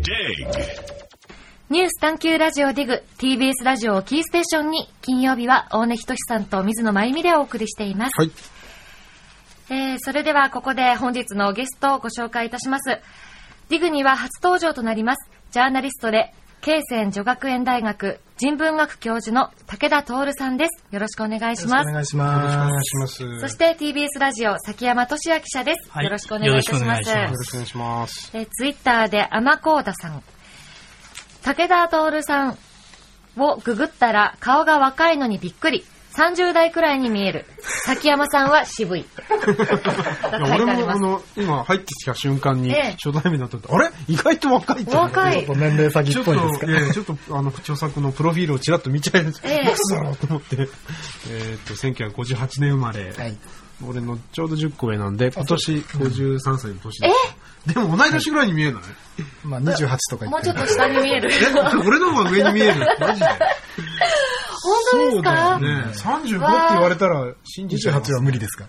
ニュース探求ラジオディグ TBS ラジオをキーステーションに金曜日は大根仁さんと水野真由美でお送りしています、はい。それではここで本日のゲストをご紹介いたします。ディグには初登場となりますジャーナリストで慶泉女学園大学人文学教授の武田徹さんです。よろしくお願いします。 よろしくお願いします。よろしくお願いします。 そして TBS ラジオ崎山俊也記者です、はい。よろしくお願いいたします。 よろしくお願いします。 ツイッターで天コーダさん、武田徹さんをググったら顔が若いのにびっくり、30代くらいに見える、崎山さんは渋い俺も今入ってきた瞬間に初対面だったって、あれ意外と若いって若い年齢詐欺っぽいですか。ちょっと著作のプロフィールをちらっと見ちゃいます、いくつだろうと思って1958年生まれ、はい、俺のちょうど10個上なんで今年53歳の年です。でも同い年ぐらいに見えない？まあ28とか言ってもうちょっと下に見える俺の方が上に見えるマジで本当ですか？ そうだよね。35って言われたら信じちゃいます。28は無理ですか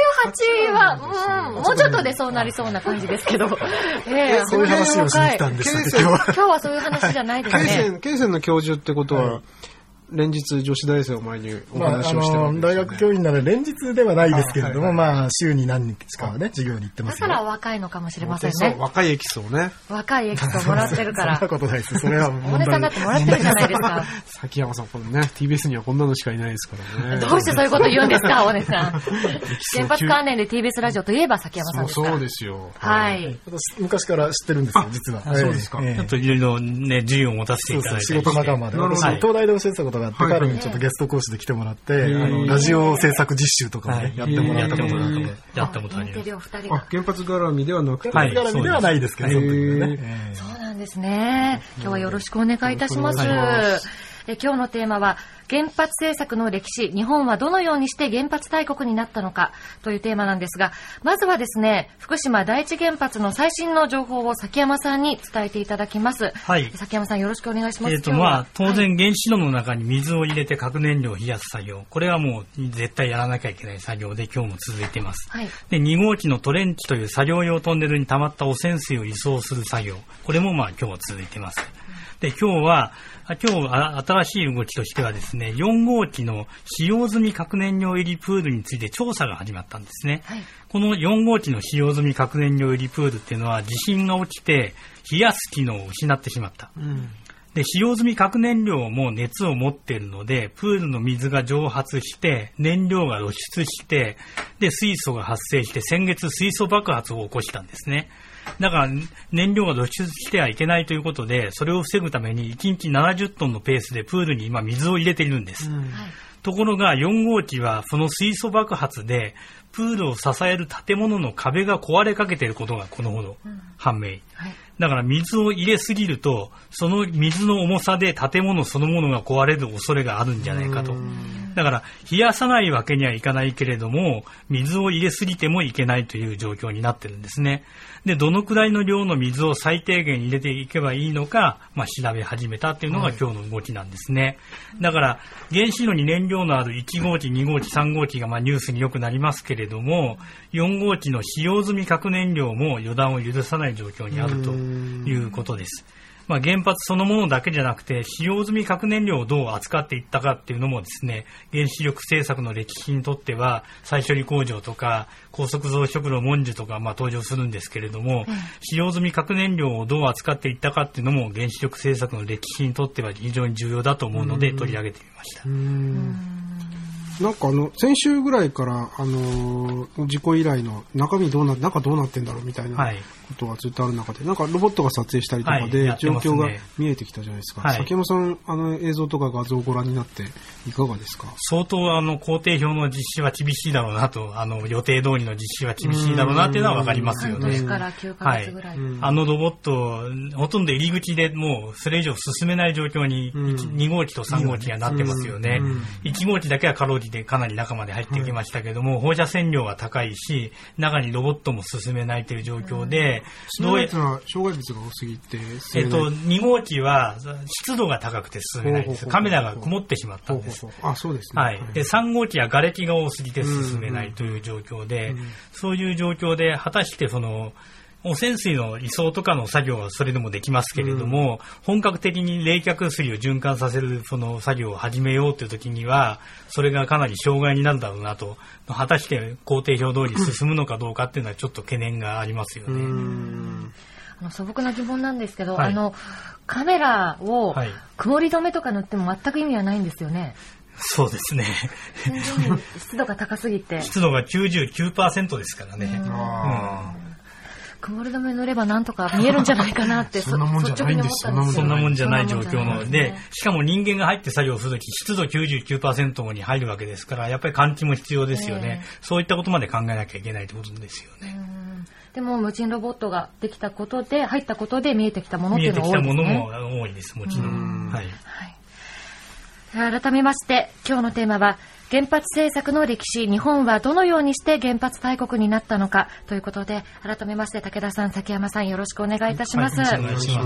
？28は、もうちょっとでそうなりそうな感じですけどそういう話をしに来たんです今日はそういう話じゃないですね。 慶泉の教授ってことは、連日女子大生を前にお話をしてるわけですよね。大学教員なら連日ではないですけれども、まあ週に何日かはね授業に行ってますよ。 だから若いのかもしれませんね。 そう、若いエキスをね。 若いエキスをもらってるから。 そんなことないです。それは大根さんだってもらってるじゃないですか。 崎山さん、このね TBS にはこんなのしかいないですからね。 どうしてそういうこと言うんですか、大根さん。原発関連で TBS ラジオといえば崎山さんですか。 そうですよ。 はい。 私昔から知ってるんですよ実は。そうですか。 ちょっといろいろね授業を持たせていただいて。仕事仲間で。私東大で教えてたことがあって、彼にちょっとゲスト講師で来てもらって、ラジオ制作実習とかもやってもらったことがあって、 やったことあります。 原発絡みではなくて、 原発絡みではないですけど、そうなんですね。今日はよろしくお願いいたします。今日のテーマは原発政策の歴史、日本はどのようにして原発大国になったのかというテーマなんですが、まずはですね、福島第一原発の最新の情報を崎山さんに伝えていただきます。はい、崎山さんよろしくお願いします。 当然原子炉の中に水を入れて核燃料を冷やす作業、これはもう絶対やらなきゃいけない作業で今日も続いています。はい、で2号機のトレンチという作業用トンネルに溜まった汚染水を移送する作業、これも今日は続いています。で今日新しい動きとしてはですね、4号機の使用済み核燃料入りプールについて調査が始まったんですね。はい、この4号機の使用済み核燃料入りプールっていうのは地震が起きて冷やす機能を失ってしまった。で使用済み核燃料も熱を持っているので、プールの水が蒸発して燃料が露出して、で水素が発生して先月水素爆発を起こしたんですね。だから燃料が露出してはいけないということで、それを防ぐために1日70トンのペースでプールに今水を入れているんです。ところが4号機はその水素爆発でプールを支える建物の壁が壊れかけていることがこのほど判明。だから水を入れすぎると、その水の重さで建物そのものが壊れる恐れがあるんじゃないかと。だから冷やさないわけにはいかないけれども、水を入れすぎてもいけないという状況になってるんですね。でどのくらいの量の水を最低限入れていけばいいのか、調べ始めたっていうのが今日の動きなんですね。だから原子炉に燃料のある1号機、2号機、3号機がニュースによくなりますけれども、4号機の使用済み核燃料も予断を許さない状況にあるということです。原発そのものだけじゃなくて、使用済み核燃料をどう扱っていったかっていうのもですね、原子力政策の歴史にとっては再処理工場とか高速増殖炉文書とか登場するんですけれども、使用済み核燃料をどう扱っていったかっていうのも原子力政策の歴史にとっては非常に重要だと思うので取り上げてみました。 なんか先週ぐらいから事故以来の中身どうなってんだろうみたいなことがずっとある中で、なんかロボットが撮影したりとかで状況が見えてきたじゃないですか。崎山さん映像とか画像をご覧になっていかがですか？ 相当工程表の実施は厳しいだろうなと、予定通りの実施は厳しいだろうなっていうのは分かりますよね。 半年から9ヶ月ぐらい。 ロボットほとんど入り口でもうそれ以上進めない状況に2号機と3号機がなってますよね。1号機だけはかろうじてかなり中まで入ってきましたけども、放射線量が高いし中にロボットも進めないという状況で、 障害物が多すぎて 2号機は湿度が高くて進めないんです。カメラが曇ってしまったんです。 そうですね。 で3号機は瓦礫が多すぎて進めないという状況で、そういう状況で果たしてその汚染水の移送とかの作業はそれでもできますけれども、本格的に冷却水を循環させるその作業を始めようという時には、それがかなり障害になるだろうなと、果たして工程表通り進むのかどうかっていうのはちょっと懸念がありますよね。 素朴な疑問なんですけど、カメラを曇り止めとか塗っても全く意味はないんですよね。 そうですね。 湿度が高すぎて。 湿度が 99% ですからね。 曇り止め塗ればなんとか見えるんじゃないかなってそんなもんじゃないんですよ。 そんなもんじゃない状況なので、しかも人間が入って作業するとき湿度 99% に入るわけですから、やっぱり換気も必要ですよね。そういったことまで考えなきゃいけないということですよね。 でも無人ロボットができたことで、入ったことで見えてきたものっていうのが多いですね。 見えてきたものも多いです、もちろん。 改めまして今日のテーマは、原発政策の歴史、日本はどのようにして原発大国になったのかということで、改めまして武田さん、崎山さん、よろしくお願いいたします。 お願いします。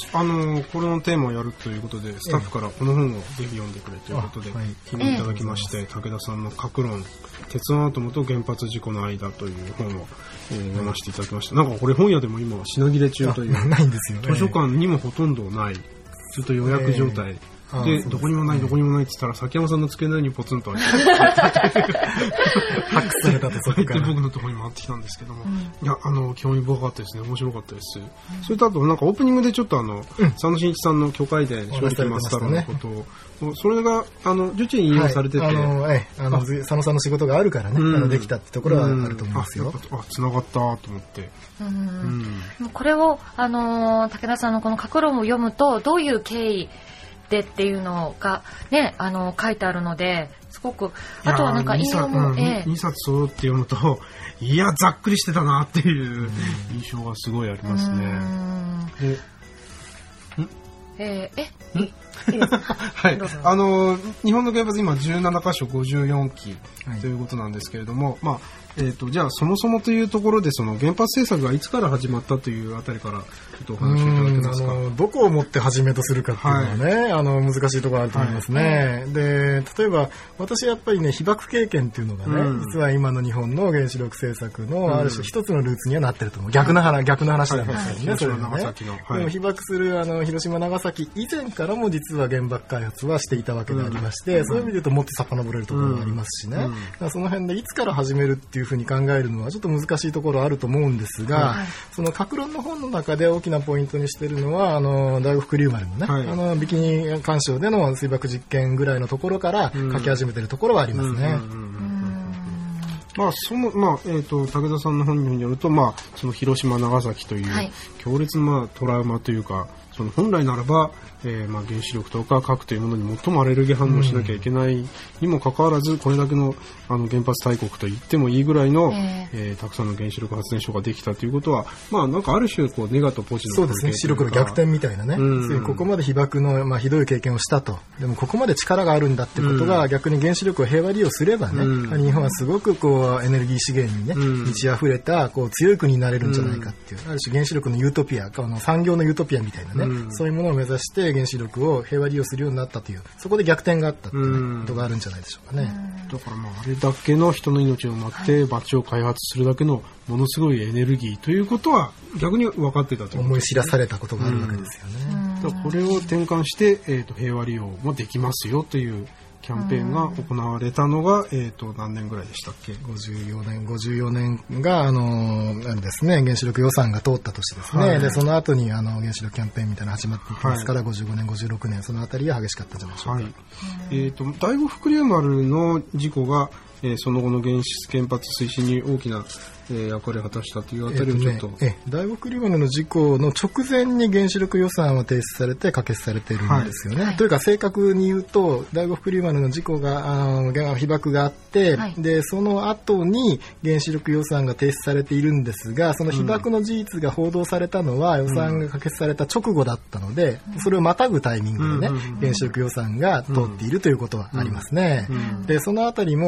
このテーマをやるということで、スタッフからこの本をぜひ読んでくれということで気にいただきまして、武田さんの核論、鉄腕アトムと原発事故の間という本を読ませていただきました。なんかこれ本屋でも今品切れ中という、 ないんですよね。 図書館にもほとんどない、ずっと予約状態。で、どこにもないって言ったら、崎山さんの机の上にポツンとあって発掘されたと、そこから僕のところに回ってきたんですけども、いや、興味深かったですね。面白かったです。それとあと、なんかオープニングでちょっと佐野真一さんの巨海伝、正直マスタロのことを、それが、受注に引用されてて、 佐野さんの仕事があるからね、できたってところはあると思いますよ。 繋がったと思って。 これを、武田さんのこの核論を読むと、どういう経緯っていうのがね、書いてあるので、すごく、あとはなんか引用も、 2冊揃って読むと、いや、ざっくりしてたなっていう印象がすごいありますね。はい。日本の原発今17カ所54基ということなんですけれども、まあ、じゃあそもそもというところで、その原発政策がいつから始まったというあたりからちょっとお話しいただけますか。 どこをもって始めとするかっていうのはね、難しいところあると思いますね。で、例えば私やっぱりね、被爆経験っていうのがね、実は今の日本の原子力政策のある種一つのルーツにはなってると思う。逆の話なんですけどね、それがね。でも被爆する広島長崎以前からも実は原爆開発はしていたわけでありまして、そういう意味で言うともっと遡れるところがありますしね。その辺でいつから始めるっていうふうに考えるのはちょっと難しいところあると思うんですが、その核論の本の中で大きなポイントにしているのは第五福竜丸のね、ビキニ環礁での水爆実験ぐらいのところから書き始めているところはありますね。 まあ武田さんの本によると、その広島長崎という強烈なトラウマというか、その本来ならば、原子力とか核というものに最もアレルギー反応しなきゃいけないにもかかわらず、これだけの原発大国と言ってもいいぐらいの、たくさんの原子力発電所ができたということは、なんかある種こうネガとポジのそうですね、白黒逆転みたいなね、ここまで被爆の、ひどい経験をしたと、でもここまで力があるんだってことが、逆に原子力を平和利用すればね、日本はすごくこうエネルギー資源にね、満ち溢れたこう強い国になれるんじゃないかっていう、ある種原子力のユートピア、産業のユートピアみたいなね、そういうものを目指して原子力を平和利用するようになったという、そこで逆転があったということがあるんじゃないでしょうかね。 だからあれだけの人の命を待ってバッジを開発するだけのものすごいエネルギーということは逆に分かってたという思い知らされたことがあるわけですよね。 だからこれを転換して、平和利用もできますよというキャンペーンが行われたのが、何年ぐらいでしたっけ。 54年があれですね、原子力予算が通った年ですね。でその後に原子力キャンペーンみたいなの始まっていきますから、55年56年そのあたりが激しかったんじゃないでしょうか。 第五福竜丸の事故が、その後の原発推進に大きな役割を果たしたというあたりをちょっと、 第五福竜丸の事故の直前に原子力予算は提出されて可決されているんですよね。というか正確に言うと、第五福竜丸の事故が被爆があって、でその後に原子力予算が提出されているんですが、その被爆の事実が報道されたのは予算が可決された直後だったので、それをまたぐタイミングでね、原子力予算が通っているということはありますね。でそのあたりも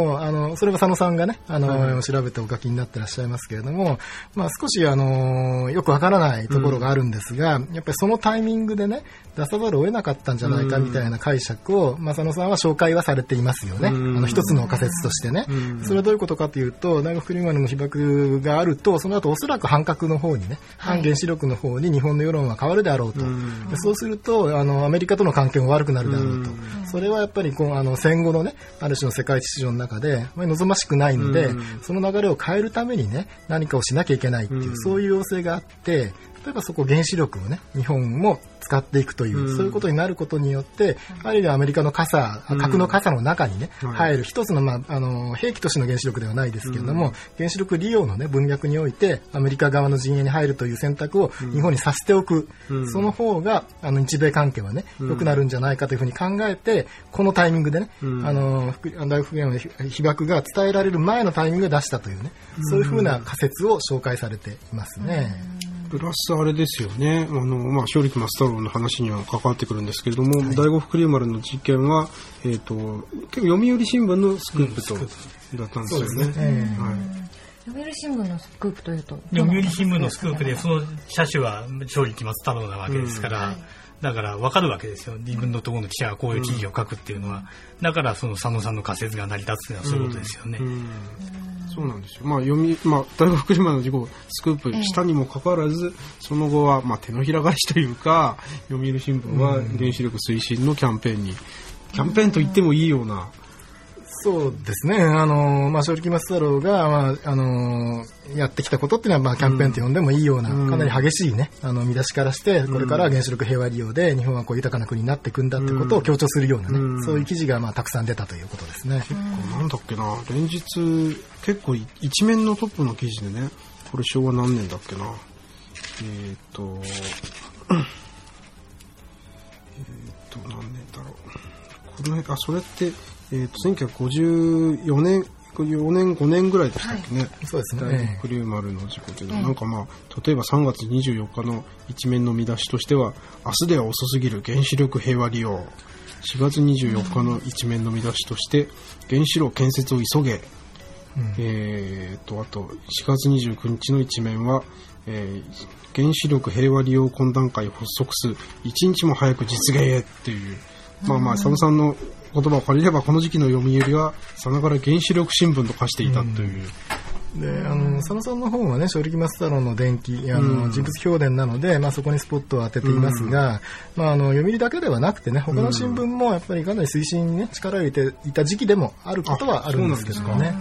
それは佐野さんがね、調べてお書きになってらっしゃいますけれども、少しよくわからないところがあるんですが、やっぱりそのタイミングでね、出さざるを得なかったんじゃないかみたいな解釈を、佐野さんは紹介はされていますよね。一つの仮説としてね。それはどういうことかというと、大学フリーマンの被爆があると、その後おそらく反核の方にね、反原子力の方に日本の世論は変わるであろうと。そうすると、アメリカとの関係も悪くなるであろうと。それはやっぱり戦後のね、ある種の世界秩序の中で、望ましくないので、その流れを変えるためにね、何かをしなきゃいけないっていう、そういう要請があって、例えばそこ原子力をね、日本も使っていくという、そういうことになることによって、ある意味アメリカの核の傘の中にね、入る一つの、兵器としての原子力ではないですけれども、原子力利用のね、文脈において、アメリカ側の陣営に入るという選択を日本にさせておく。その方が、日米関係はね、良くなるんじゃないかというふうに考えて、このタイミングでね、大学フリーマンの被爆が伝えられる前のタイミングで出したというね、そういうふうな仮説を紹介されていますね。 プラスあれですよね、正力松太郎の話には関わってくるんですけれども、第五福竜丸の事件は、結構読売新聞のスクープと、だったんですよね。 読売新聞のスクープというと、 読売新聞のスクープでその社種は正力松太郎なわけですから、だから分かるわけですよ。自分のところの記者がこういう記事を書くっていうのは、だからその佐野さんの仮説が成り立つというのはそういうことですよね。 そうなんですよ。大学福島の事故スクープしたにもかかわらず、その後は手のひら返しというか、読売新聞は原子力推進のキャンペーンと言ってもいいような。 そうですね。正力松太郎が、やってきたことっていうのは、キャンペーンと呼んでもいいような、かなり激しいね、見出しからして、これから原子力平和利用で日本は豊かな国になっていくんだってことを強調するようなね、そういう記事がたくさん出たということですね。 結構なんだっけな、連日、結構一面のトップの記事でね、これ昭和何年だっけな。何年だろう。それって、1954年、5年ぐらいでしたっけね。 そうですね。 大学竜丸の事故というのは、例えば3月24日の一面の見出しとしては、明日では遅すぎる原子力平和利用。4月24日の一面の見出しとして、原子炉建設を急げ。あと、4月29日の一面は、原子力平和利用懇談会発足数、一日も早く実現へっていう、佐野さんの言葉を借りれば、この時期の読売はさながら原子力新聞と化していたという。 で佐野さんの方はね、正力松太郎の伝記、人物評伝なので、そこにスポットを当てていますが、読売だけではなくてね、他の新聞もやっぱりかなり推進にね、力を入れていた時期でもあることはあるんですけどね。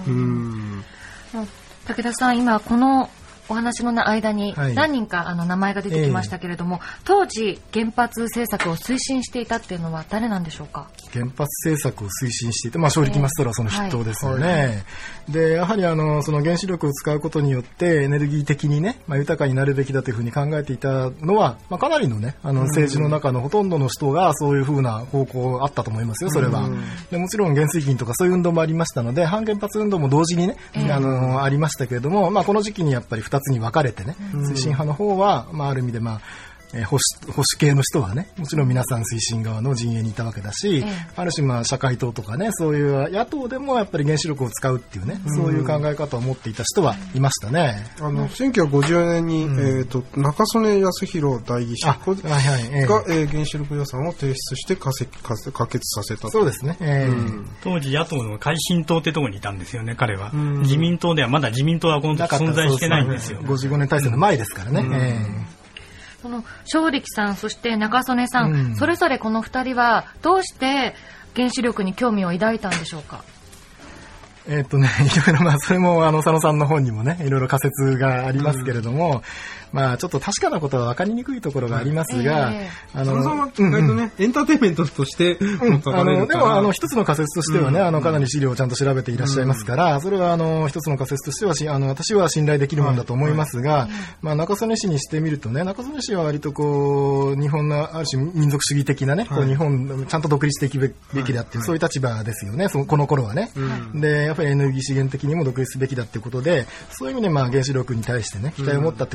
武田さん、今このお話の間に何人か名前が出てきましたけれども、当時原発政策を推進していたっていうのは誰なんでしょうか？ 原発政策を推進していて、正力松太郎はその筆頭ですよね。で、やはりその原子力を使うことによってエネルギー的にね、豊かになるべきだというふうに考えていたのは、かなりのね、政治の中のほとんどの人がそういうふうな方向あったと思いますよ、それは。で、もちろん原水禁とかそういう運動もありましたので、反原発運動も同時にね、ありましたけれども、この時期にやっぱり2つに分かれてね、推進派の方は、ある意味で保守系の人はね、もちろん皆さん推進側の陣営にいたわけだし、ある種社会党とかね、そういう野党でもやっぱり原子力を使うっていうね、そういう考え方を持っていた人はいましたね。 1954年に、中曽根康弘代議士が、原子力予算を提出して可決させた。 そうですね。 当時野党の改進党ってところにいたんですよね、彼は。自民党ではまだ自民党はこの時存在してないんですよ。 55年体制の前ですからね。 その正力さん、そして中曽根さん、それぞれこの2人はどうして原子力に興味を抱いたんでしょうか？ いろいろそれも佐野さんの本にもね、いろいろ仮説がありますけれども、ちょっと確かなことは分かりにくいところがありますが、 佐野さんは意外とね、エンターテインメントとしてでも一つの仮説としてはね、かなり資料をちゃんと調べていらっしゃいますから、それは一つの仮説としては私は信頼できるものだと思いますが、中曽根氏にしてみるとね、中曽根氏は割と日本のある種民族主義的なね、日本ちゃんと独立できるべきだっていう、そういう立場ですよね、この頃はね。で、やっぱりエネルギー資源的にも独立すべきだっていうことで、そういう意味で原子力に対してね、期待を持ったってことはあると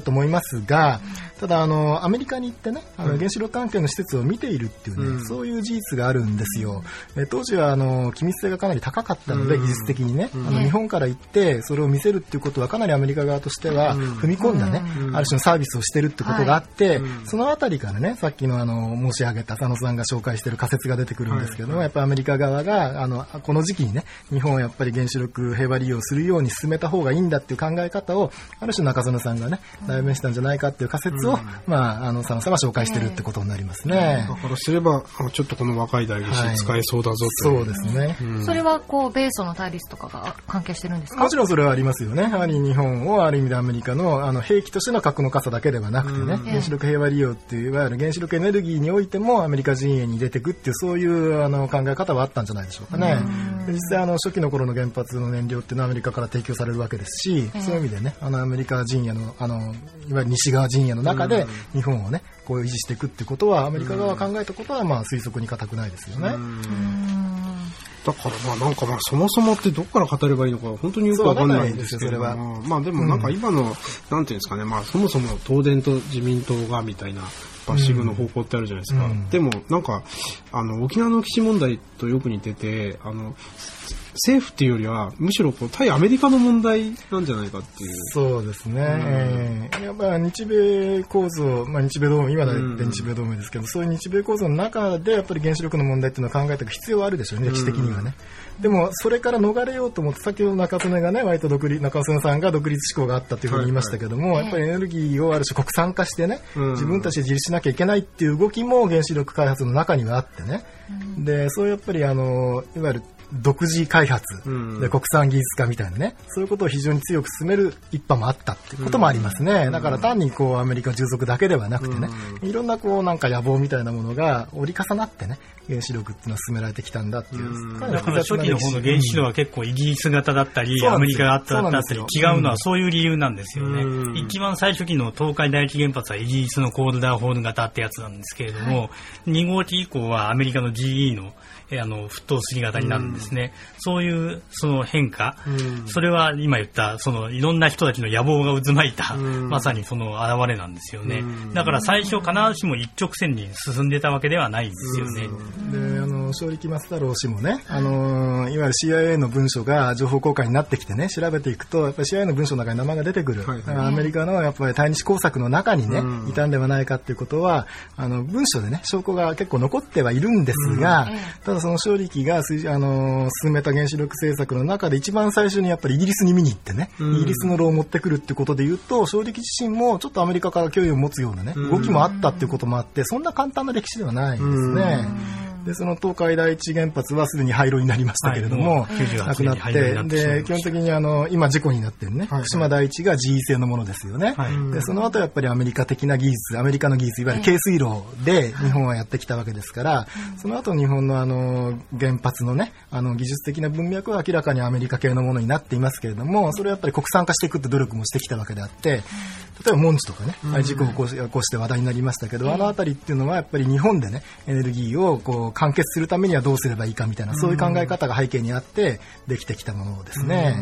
と思いますが、ただアメリカに行ってね、原子力関係の施設を見ているっていうね、そういう事実があるんですよ。当時は機密性がかなり高かったので、技術的にね、日本から行ってそれを見せるっていうことはかなりアメリカ側としては踏み込んだね、ある種のサービスをしてるってことがあって、そのあたりからね、さっきの申し上げた佐野さんが紹介している仮説が出てくるんですけども、やっぱりアメリカ側がこの時期にね、日本はやっぱり原子力平和利用するように進めた方がいいんだっていう考え方をある種中曽根さんがね代弁したんじゃないかっていう仮説を、佐野さんは紹介してるってことになりますね。 だからすればちょっとこの若い代議士使えそうだぞという、 そうですね、 それは米ソの対立とかが関係してるんですか？ もちろんそれはありますよね。やはり日本をある意味でアメリカの兵器としての核の傘だけではなくてね、原子力平和利用っていういわゆる原子力エネルギーにおいてもアメリカ陣営に入れていくっていうそういう考え方はあったんじゃないでしょうかね。実際初期の頃の原発の燃料っていうのはアメリカから提供されるわけですし、そういう意味でねアメリカ陣営のいわゆる西側陣営の中で日本をねこう維持していくってことはアメリカ側が考えたことは推測に難くないですよね。 だからなんかそもそもってどこから語ればいいのか本当によくわかんないんですけど、でもなんか今の、なんていうんですかね、そもそも東電と自民党がみたいなバッシングの方向ってあるじゃないですか。でもなんか沖縄の基地問題とよく似てて、政府っていうよりはむしろ対アメリカの問題なんじゃないかっていう。 そうですね、やっぱ日米構造、日米同盟、今だって日米同盟ですけど、そういう日米構造の中でやっぱり原子力の問題っていうのを考えていく必要はあるでしょうね、歴史的にはね。でもそれから逃れようと思って、先ほど中曽根がね、割と中曽根さんが独立志向があったというふうに言いましたけども、やっぱりエネルギーをある種国産化してね、自分たちで自立しなきゃいけないっていう動きも原子力開発の中にはあってね、でそういうやっぱりいわゆる独自開発で国産技術化みたいなね、そういうことを非常に強く進める一派もあったっていうこともありますね。だから単にアメリカ従属だけではなくてね、いろんななんか野望みたいなものが折り重なってね、原子力っていうのは進められてきたんだっていう。 だから初期の方の原子炉は結構イギリス型だったり、アメリカ型だったり違うのはそういう理由なんですよね。一番最初期の東海第一原発はイギリスのコールダーホール型ってやつなんですけれども、2号機以降はアメリカの GE の沸騰すり型になるんですね。そういうその変化、それは今言ったいろんな人たちの野望が渦巻いた、まさにその表れなんですよね。だから最初必ずしも一直線に進んでたわけではないんですよね。 で正力松太郎氏もね、いわゆる CIA の文書が情報公開になってきてね、調べていくとやっぱり CIA の文書の中に名前が出てくる、アメリカのやっぱり対日工作の中にね、いたんではないかっていうことは文書でね証拠が結構残ってはいるんですが、ただその正力が進めた原子力政策の中で一番最初にやっぱりイギリスに見に行ってね、イギリスの炉を持ってくるっていうことでいうと、正力自身もちょっとアメリカから脅威を持つようなね動きもあったっていうこともあって、そんな簡単な歴史ではないんですね。でその東海第一原発はすでに廃炉になりましたけれども、なくなって、で基本的に今事故になってるね、福島第一が GE 製のものですよね。でその後やっぱりアメリカ的な技術、アメリカの技術、いわゆる軽水炉で日本はやってきたわけですから、その後日本の原発のね技術的な文脈は明らかにアメリカ系のものになっていますけれども、それはやっぱり国産化していくって努力もしてきたわけであって、例えばモンチとかね、事故を起こして話題になりましたけど、あたりっていうのはやっぱり日本でねエネルギーを完結するためにはどうすればいいかみたいな、そういう考え方が背景にあってできてきたものですね。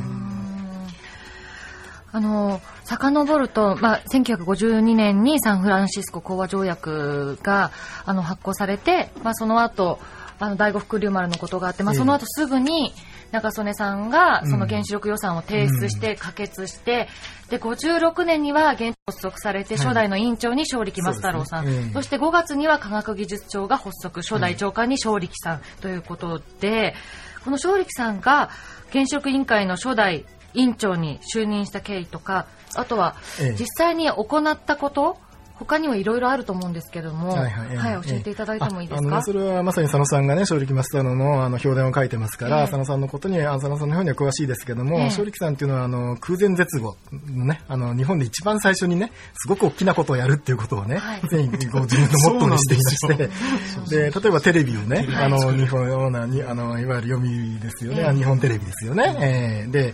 遡ると、1952年にサンフランシスコ講和条約が発行されて、その後第五福竜丸のことがあって、その後すぐに中曽根さんがその原子力予算を提出して可決して、で56年には発足されて、初代の委員長に正力松太郎さん、そして5月には科学技術庁が発足、初代長官に正力さんということで、この正力さんが原子力委員会の初代委員長に就任した経緯とか、あとは実際に行ったこと、他にもいろいろあると思うんですけれども、教えていただいてもいいですか？ それはまさに佐野さんがね、正力松太郎の評伝を書いてますから、佐野さんのことに、佐野さんの方には詳しいですけども、正力さんっていうのは空前絶後のね、日本で一番最初にね、すごく大きなことをやるっていうことをね、自分のモットーにしていまして、で、例えばテレビをね、日本のいわゆる読売ですよね、日本テレビですよね。で、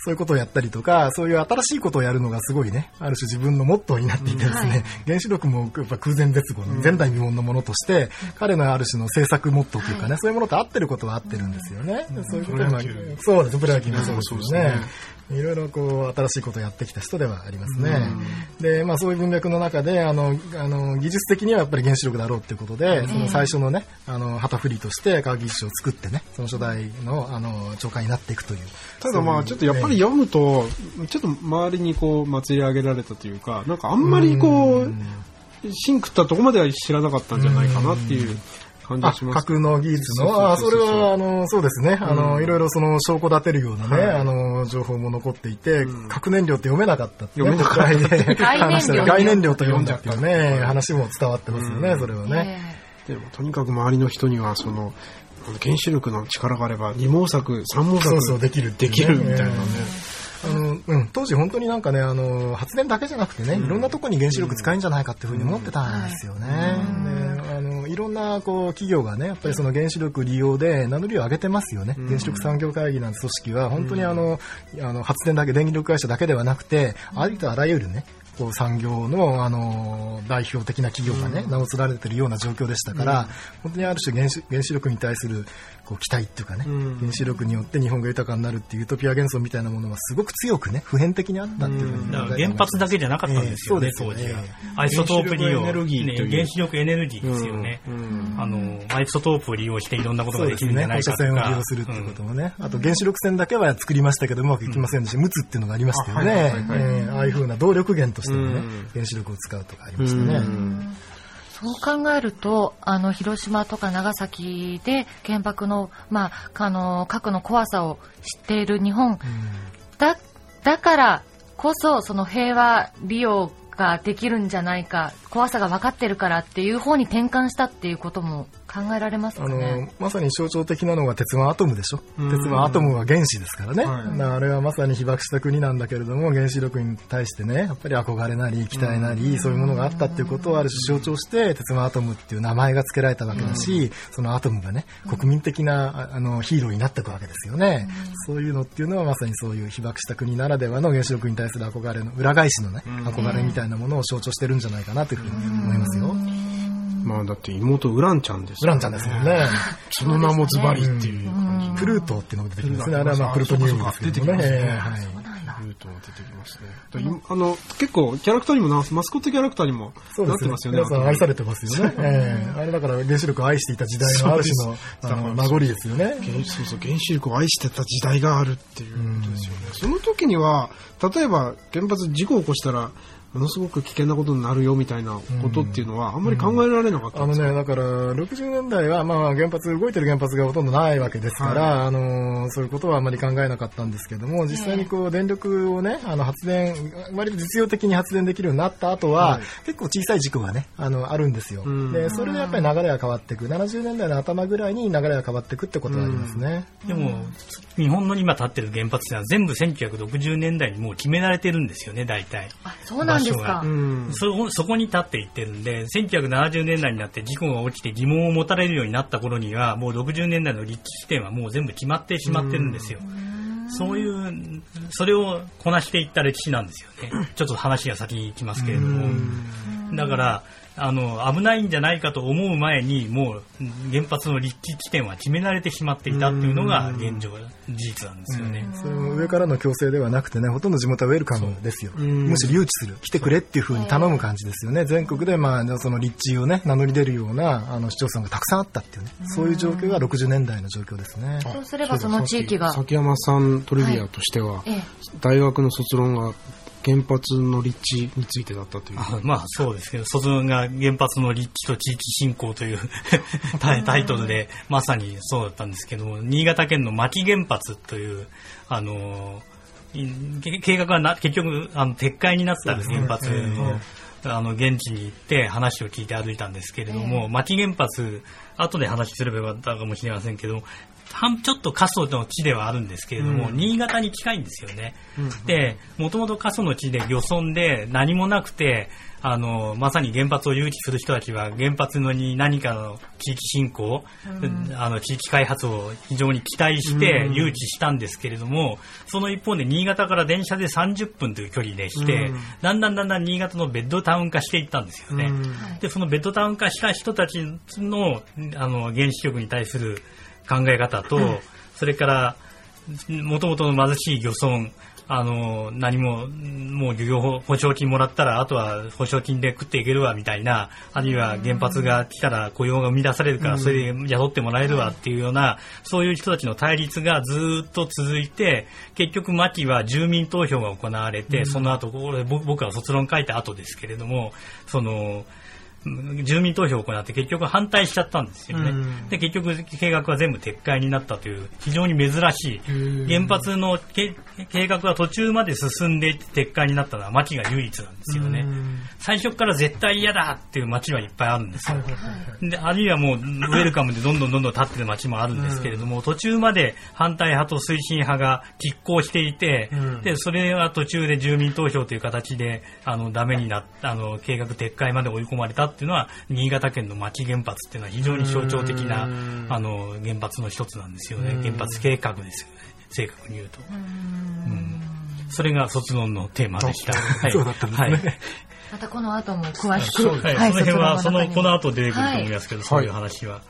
そういうことをやったりとか、そういう新しいことをやるのがすごいね、ある種自分のモットーになっていてですね、原子力もやっぱ空前絶後の前代未聞のものとして、彼のある種の政策モットーというかね、そういうものと合ってることは合ってるんですよね。そういうことは、そうです、プロ野球もそうですよね。いろいろこう新しいことをやってきた人ではありますね。で、まあそういう文脈の中で技術的にはやっぱり原子力だろうっていうことで、その最初のね旗振りとして科学技術を作ってね、その初代の長官になっていくという。 ただまあちょっとやっぱり読むとちょっと周りにこう祭り上げられたというか、なんかあんまりこう芯食ったとこまでは知らなかったんじゃないかなっていう。 格納技術の、それはそうですね、いろいろその証拠立てるようなね、情報も残っていて、核燃料って読めなかったってね、概念量と読んじゃっていうね、話も伝わってますよね、それはね。 でもとにかく周りの人にはその原子力の力があれば2毛作3毛作できるみたいなね。 当時本当になんかね、発電だけじゃなくてね、いろんなところに原子力使えるんじゃないかっていうふうに思ってたんですよね。いろんなこう企業がね、やっぱりその原子力利用で名乗りを上げてますよね。原子力産業会議なんて組織は本当に発電だけ、電力会社だけではなくて、ありとあらゆるね、こう産業の代表的な企業がね、名を連ねているような状況でしたから、本当にある種原子力に対するこう期待っていうかね、原子力によって日本が豊かになるっていうユートピア幻想みたいなものはすごく強くね、普遍的にあったっていうふうに、 だから原発だけじゃなかったんですよね、当時は。アイソトープ利用、原子力エネルギーですよね。アイソトープを利用していろんなことができるんじゃないかとか。 放射線を利用するっていうこともね、あと原子力船だけは作りましたけどうまくいきませんでした。陸奥っていうのがありましたよね。ああいうふうな動力源としてもね、原子力を使うとかありましたね。 そう考えると広島とか長崎で原爆の、核の怖さを知っている日本、だからこそその平和利用ができるんじゃないか、怖さが分かってるからっていう方に転換したっていうことも考えられますかね。 まさに象徴的なのが鉄腕アトムでしょ。鉄腕アトムは原子ですからね、あれはまさに被爆した国なんだけれども、原子力に対してね、やっぱり憧れなり期待なり、そういうものがあったっていうことをある種象徴して鉄腕アトムっていう名前が付けられたわけだし、そのアトムがね、国民的なヒーローになっていくわけですよね。そういうのっていうのはまさにそういう被爆した国ならではの原子力に対する憧れの裏返しのね、憧れみたいなものを象徴してるんじゃないかなというふうに思いますよ。 まあだって妹ウランちゃんですよね。ウランちゃんですもんね。 その名もズバリっていう感じ。 プルートっていうのが出てきますね。あれはプルトニウムですけどね。 プルートが出てきますね。結構キャラクターにもマスコットキャラクターにもなってますよね。 皆さん愛されてますよね。あれだから原子力を愛していた時代のある種の名残ですよね。 そうそう、原子力を愛してた時代があるっていうことですよね。その時には例えば原発事故を起こしたらものすごく危険なことになるよみたいなことっていうのはあんまり考えられなかったんですか？ だから60年代は原発、動いてる原発がほとんどないわけですから、そういうことはあんまり考えなかったんですけども、実際にこう電力をね、発電、割と実用的に発電できるようになった後は、結構小さい事故がね、あるんですよ。で、それでやっぱり流れが変わっていく。70年代の頭ぐらいに流れが変わっていくってことはありますね。 でも、日本の今建ってる原発ってのは全部1960年代にもう決められてるんですよね、大体。 そうなんですか。 そこに立っていってるんで、1970年代になって事故が起きて疑問を持たれるようになった頃にはもう60年代の立地地点はもう全部決まってしまってるんですよ。それをこなしていった歴史なんですよね。ちょっと話が先に行きますけれども、だから危ないんじゃないかと思う前にもう原発の立地地点は決められてしまっていたっていうのが現状、事実なんですよね。 それも上からの強制ではなくてね、ほとんど地元はウェルカムですよ。むしろ誘致する、来てくれっていう風に頼む感じですよね。全国でその立地をね名乗り出るような市町村がたくさんあったっていうね、そういう状況が60年代の状況ですね。 そうすればその地域が崎山さんトリビアとしては、大学の卒論が原発の立地についてだったという。 そうですけど、卒論が原発の立地と地域振興というタイトルでまさにそうだったんですけども、新潟県の牧原発という計画は結局撤回になった原発の現地に行って話を聞いて歩いたんですけれども、牧原発後で話すればよかったかもしれませんけど、 ちょっと過疎の地ではあるんですけれども、新潟に近いんですよね。で、もともと過疎の地で漁村で何もなくて、まさに原発を誘致する人たちは原発に何かの地域振興、地域開発を非常に期待して誘致したんですけれども、その一方で新潟から電車で30分という距離でして、だんだん新潟のベッドタウン化していったんですよね。で、そのベッドタウン化した人たちの、原子力に対する考え方と、それからもともとの貧しい漁村、何ももう漁業保証金もらったらあとは保証金で食っていけるわみたいな、あるいは原発が来たら雇用が生み出されるからそれで雇ってもらえるわっていうような、そういう人たちの対立がずっと続いて、結局末期は住民投票が行われて、その後僕は卒論書いた後ですけれども、住民投票を行って結局反対しちゃったんですよね。で、結局計画は全部撤回になったという非常に珍しい、原発の計画が途中まで進んで撤回になったのは町が唯一なんですよね。最初から絶対嫌だっていう町はいっぱいあるんですよ。で、あるいはもうウェルカムでどんどん立ってる町もあるんですけれども、途中まで反対派と推進派が拮抗していて、で、それは途中で住民投票という形でダメになった計画撤回まで追い込まれたっていうのは、新潟県の町原発っていうのは非常に象徴的な原発の一つなんですよね。原発計画ですよね、正確に言うと。それが卒論のテーマでした。 そうだったんですね。 またこの後も詳しく、 その辺はこの後出てくると思いますけど、そういう話は。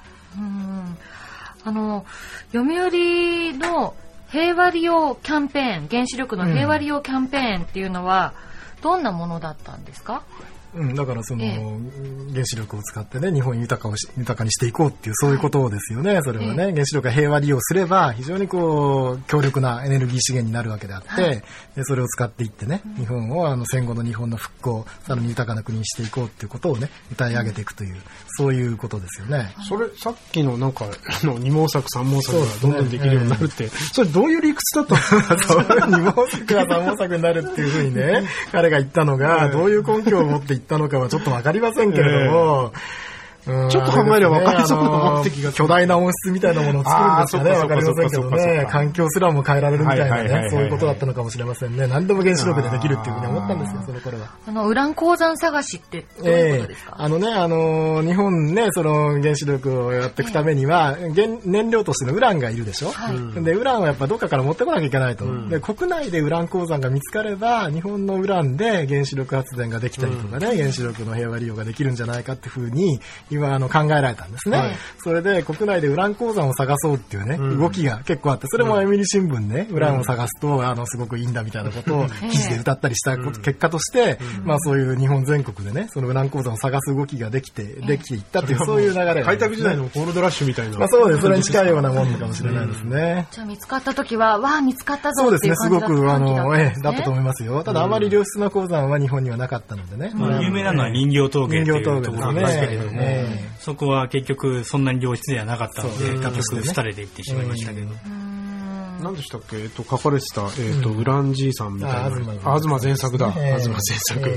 読売の平和利用キャンペーン、原子力の平和利用キャンペーンっていうのはどんなものだったんですか？ だから原子力を使ってね、日本豊かにしていこうっていう、そういうことですよね。それはね、原子力が平和利用すれば非常に強力なエネルギー資源になるわけであって、でそれを使っていってね、日本を戦後の日本の復興、さらに豊かな国にしていこうっていうことをね、歌い上げていくという、そういうことですよね。 それさっきのなんか二毛作三毛作がどんどんできるようになるって、それどういう理屈だったんですか？ 二毛作が三毛作になるっていうふうにね、彼が言ったのがどういう根拠を持って言ったのかはちょっとわかりませんけれども、 ちょっと考えれば分かりそうな目的が巨大な温室みたいなものを作るんですかね。わかりませんけどね。環境すらも変えられるみたいなね、そういうことだったのかもしれませんね。何でも原子力でできるっていうふうに思ったんですよ、その頃は。 ウラン鉱山探しってどういうことですか？ 日本ね、原子力をやっていくためには、燃料としてのウランがいるでしょ。で、ウランはやっぱどっかから持ってこなきゃいけないと。で、国内でウラン鉱山が見つかれば、日本のウランで原子力発電ができたりとかね、原子力の平和利用ができるんじゃないかっていうふうに、今考えられたんですね。それで国内でウラン鉱山を探そうっていうね、動きが結構あって、それも読売新聞ね、ウランを探すとすごくいいんだみたいなことを記事で歌ったりした結果として、そういう日本全国でね、そのウラン鉱山を探す動きができていったという、そういう流れ、 開拓時代のゴールドラッシュみたいな。 そうです。それに近いようなものかもしれないですね。 じゃあ見つかった時は、わあ見つかったぞっていう感じだったんですね。 そうですね。すごくだったと思いますよ。ただあまり良質な鉱山は日本にはなかったのでね。 有名なのは人形峠っていうところですけれども、そこは結局そんなに良質ではなかったので、結局廃れていってしまいましたけど。 何でしたっけ、書かれてた、ウランじいさんみたいな。東善作だ。東善作。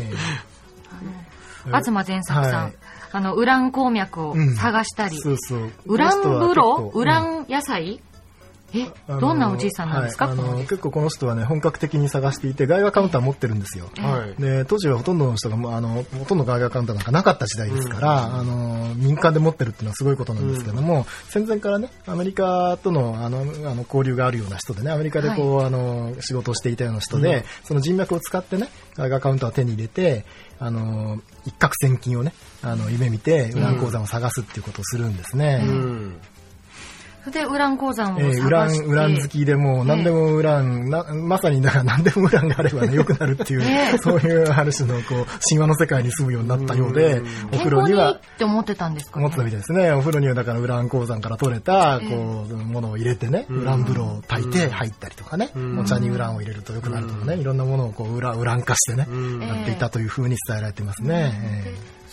東善作さん。ウラン鉱脈を探したり。ウラン風呂？ウラン野菜？どんなおじいさんなんですか？ 結構この人はね、本格的に探していて、外貨カウンター持ってるんですよ。で、当時はほとんどの人がほとんど外貨カウンターなんかなかった時代ですから、民間で持ってるっていうのはすごいことなんですけども、戦前からね、アメリカとの交流があるような人でね、アメリカで仕事をしていたような人で、その人脈を使ってね、外貨カウンターを手に入れて、一攫千金をね、夢見てウラン鉱山を探すっていうことをするんですね。 でウラン鉱山を探して、 ウラン好きでもう何でもウラン、まさにだから何でもウランがあればね良くなるっていう、そういうある種の神話の世界に住むようになったようで、 お風呂にはって思ってたんですかね。 思ってたみたいですね。お風呂にはだからウラン鉱山から取れたものを入れてね、ウラン風呂を炊いて入ったりとかね、お茶にウランを入れると良くなるとかね、いろんなものをウラン化してね、やっていたというふうに伝えられていますね。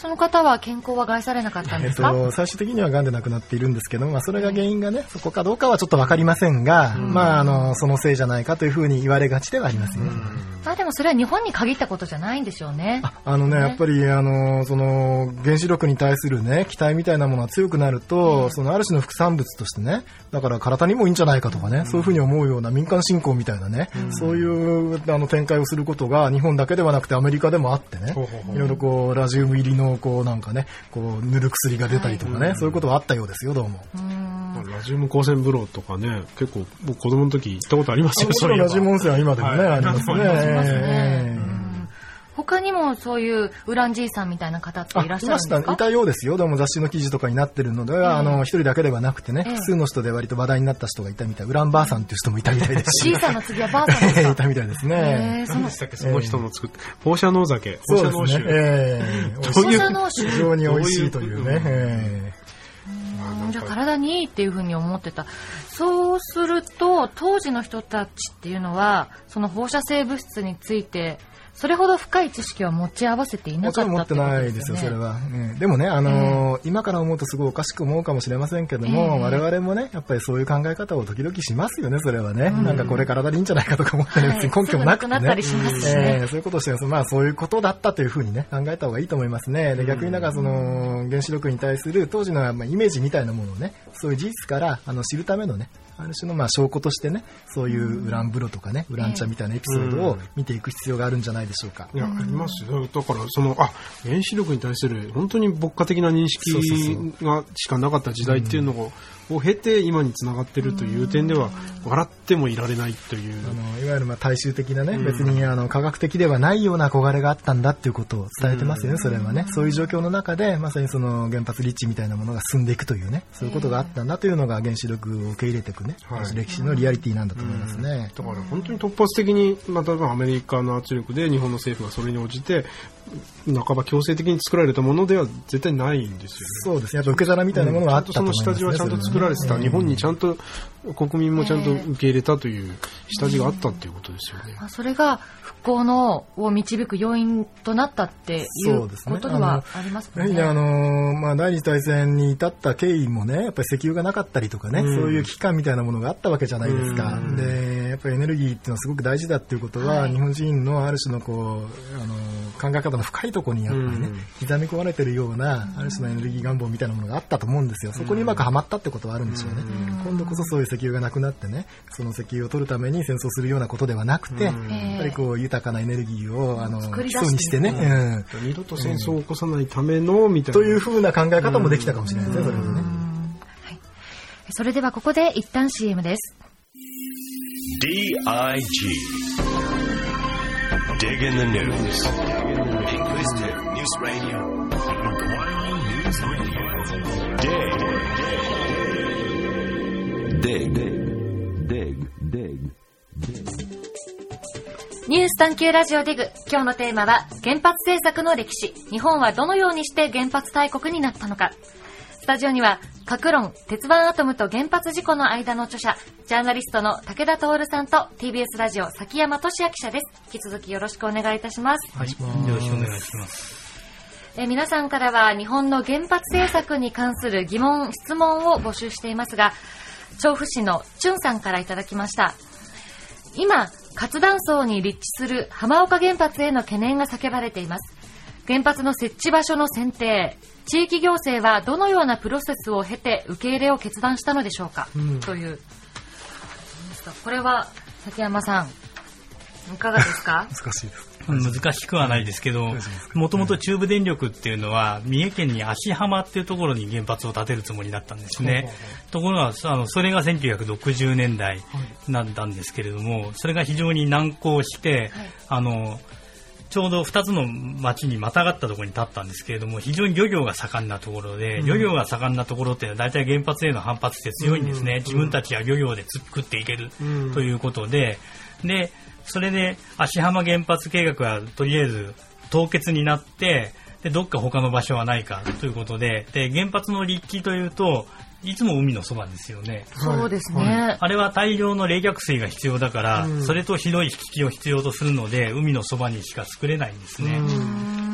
その方は健康は害されなかったんですか？ 最終的には癌で亡くなっているんですけど、それが原因がね、そこかどうかはちょっと分かりませんが、そのせいじゃないかというふうに言われがちではありますね。 でもそれは日本に限ったことじゃないんでしょうね。 やっぱりその原子力に対するね期待みたいなものが強くなると、そのある種の副産物としてね、だから体にもいいんじゃないかとかね、そういうふうに思うような民間信仰みたいなね、そういう展開をすることが日本だけではなくてアメリカでもあってね、いろいろこうラジウム入りのなんかね、塗る薬が出たりとかね、そういうことはあったようですよ、どうも。 ラジウム光線風呂とかね、結構僕子供の時行ったことありますよ。 それラジウム温泉は今でもね、ありますね。 他にもそういうウランじいさんみたいな方っていらっしゃるんですか？ いたようですよ。でも雑誌の記事とかになってるのでは、一人だけではなくてね、複数の人で割と話題になった人がいたみたい。ウランばあさんっていう人もいたみたいですし。 じいさんの次はばあさんですか？ いたみたいですね。 何でしたっけ、その人の作って放射能酒。 放射能酒。 放射能酒。 非常に美味しいというね。 じゃあ体にいいっていうふうに思ってた。そうすると当時の人たちっていうのはその放射性物質についてそれほど深い知識は持ち合わせていなかったってことですよね。 もちろん持ってないですよ、それは。でもね、今から思うとすごいおかしく思うかもしれませんけども、我々もね、やっぱりそういう考え方を時々しますよね、それはね。なんかこれ体でいいんじゃないかとか思ってね、別に根拠もなくてね。そういうことをしてます。そういうことだったというふうにね、考えた方がいいと思いますね。で、逆になんかその原子力に対する当時のイメージみたいなものをね、そういう事実から知るためのね、ある種の証拠としてね、そういうウラン風呂とかね、ウラン茶みたいなエピソードを見ていく必要があるんじゃないでしょうか。 いや、ありますよ。だから原子力に対する本当に牧歌的な認識がしかなかった時代っていうのを経て今につながっているという点では笑ってもいられないという、 いわゆる大衆的なね、別に科学的ではないような憧れがあったんだっていうことを伝えてますよね。それはね、そういう状況の中でまさにその原発立地みたいなものが進んでいくというね、そういうことがあったんだというのが原子力を受け入れていくね、歴史のリアリティなんだと思いますね。 だから本当に突発的に例えばアメリカの圧力で日本の政府がそれに応じて半ば強制的に作られたものでは絶対ないんですよね。 そうですね。やっぱ受け皿みたいなものがあったと思いますね。 その下地はちゃんと作られてた、日本にちゃんと国民もちゃんと受け入れたという下地があったっていうことですよね。 それが復興を導く要因となったっていうことではありますかね。 第二次大戦に至った経緯もね、やっぱり石油がなかったりとかね、そういう危機感みたいなものがあったわけじゃないですか。で、やっぱりエネルギーっていうのはすごく大事だっていうことは、日本人のある種の考え方の深いところにやっぱりね、刻み込まれてるようなある種のエネルギー願望みたいなものがあったと思うんですよ。そこにうまくはまったってことはあるんでしょうね。今度こそそういう石油がなくなってね、その石油を取るために戦争するようなことではなくて、やっぱり豊かなエネルギーを基礎にしてね、 二度と戦争を起こさないためのみたいなというふうな考え方もできたかもしれないですね、それはね。 それではここで一旦 CM です。 DIG Dig in the News Inquisitive News Radio Inquiring News Radio Dig ニュース探求ラジオディグ。今日のテーマは原発政策の歴史。日本はどのようにして原発大国になったのか。スタジオには核論、鉄腕アトムと原発事故の間の著者、ジャーナリストの武田徹さんと TBS ラジオ崎山俊也記者です。引き続きよろしくお願いいたします。 はい、よろしくお願いします。 皆さんからは日本の原発政策に関する疑問、質問を募集していますが、調布市のチュンさんからいただきました。今、活断層に立地する浜岡原発への懸念が叫ばれています。原発の設置場所の選定、地域行政はどのようなプロセスを経て受け入れを決断したのでしょうか、という。これは崎山さんいかがですか？ 難しいです。 難しくはないですけど、もともと中部電力っていうのは三重県に芦浜っていうところに原発を建てるつもりだったんですね。ところがそれが1960年代なんだんですけれども、それが非常に難航して、ちょうど2つの町にまたがったところに建ったんですけれども、非常に漁業が盛んなところで、漁業が盛んなところっていうのは大体原発への反発って強いんですね。自分たちは漁業で作っていけるということで、それで芦浜原発計画はとりあえず凍結になって、でどっか他の場所はないかということで、原発の立地というといつも海のそばですよね。 そうですね。 あれは大量の冷却水が必要だから、それと広い引きを必要とするので海のそばにしか作れないんですね。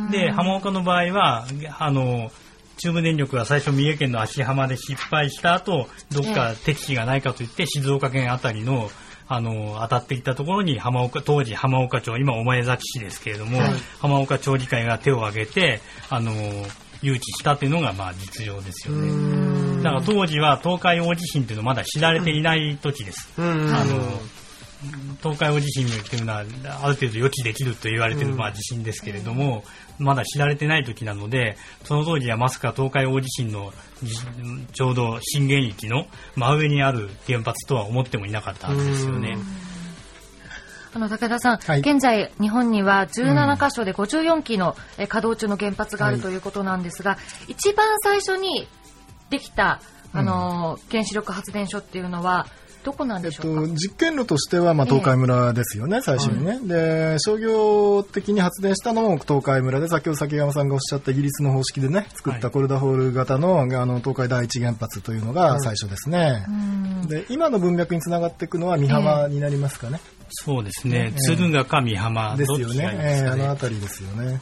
で、浜岡の場合は、中部電力が最初三重県の芦浜で失敗した後、どっか適地がないかといって、静岡県あたりの、当たっていったところに当時浜岡町、今御前崎市ですけれども、浜岡町議会が手を挙げて、誘致したというのがまあ実情ですよね。だから当時は東海大地震というのはまだ知られていない時です。東海大地震というのはある程度予知できると言われているまあ地震ですけれども、まだ知られてない時なので、その当時はまさか東海大地震のちょうど震源域の真上にある原発とは思ってもいなかったはずですよね。 武田さん、現在日本には17カ所で54基の稼働中の原発があるということなんですが、一番最初にできた原子力発電所っていうのはどこなんでしょうか。 実験炉としては東海村ですよね、最初にね。で、商業的に発電したのも東海村で、先ほど崎山さんがおっしゃったイギリスの方式でね、作ったコルダホール型の、東海第一原発というのが最初ですね。で、今の文脈につながっていくのは美浜になりますかね。 そうですね。敦賀か美浜ですよね。あの辺りですよね。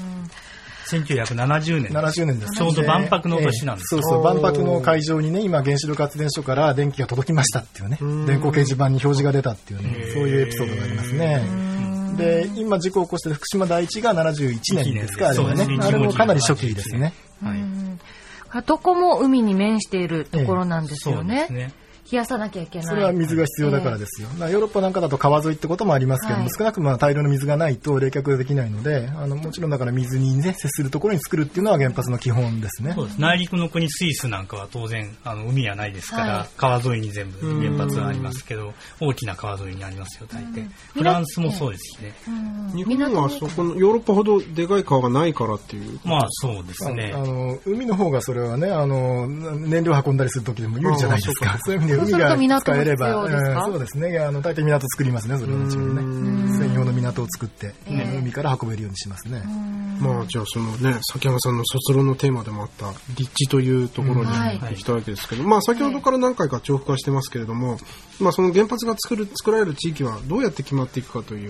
1970年。 70年です。 ちょうど万博の年なんです。 そうそう、万博の会場にね、今原子力発電所から電気が届きましたっていうね、電光掲示板に表示が出たっていうね、そういうエピソードがありますね。で、今事故を起こしてる福島第一が71年ですか、あれはね。あれもかなり初期ですね。 どこも海に面しているところなんですよね。冷やさなきゃいけない。 それは水が必要だからですよ。ヨーロッパなんかだと川沿いってこともありますけども、少なくとも大量の水がないと冷却ができないので、もちろんだから水にね、接するところに作るっていうのは原発の基本ですね。 そうです。内陸の国スイスなんかは当然海はないですから、川沿いに全部原発がありますけど、大きな川沿いにありますよ、大抵。フランスもそうですしね。 日本はそこのヨーロッパほどでかい川がないからっていう。 まあそうですね。 海の方がそれはね、燃料運んだりする時でも有利じゃないですか。そういう意味で海が使えれば、そうですね。大体港作りますね、それはもちろんね。専用の港を作って、海から運べるようにしますね。 まあじゃあそのね、崎山さんの卒論のテーマでもあった立地というところに行きたわけですけど、まあ先ほどから何回か重複はしてますけれども、まあその原発が作られる地域はどうやって決まっていくかという。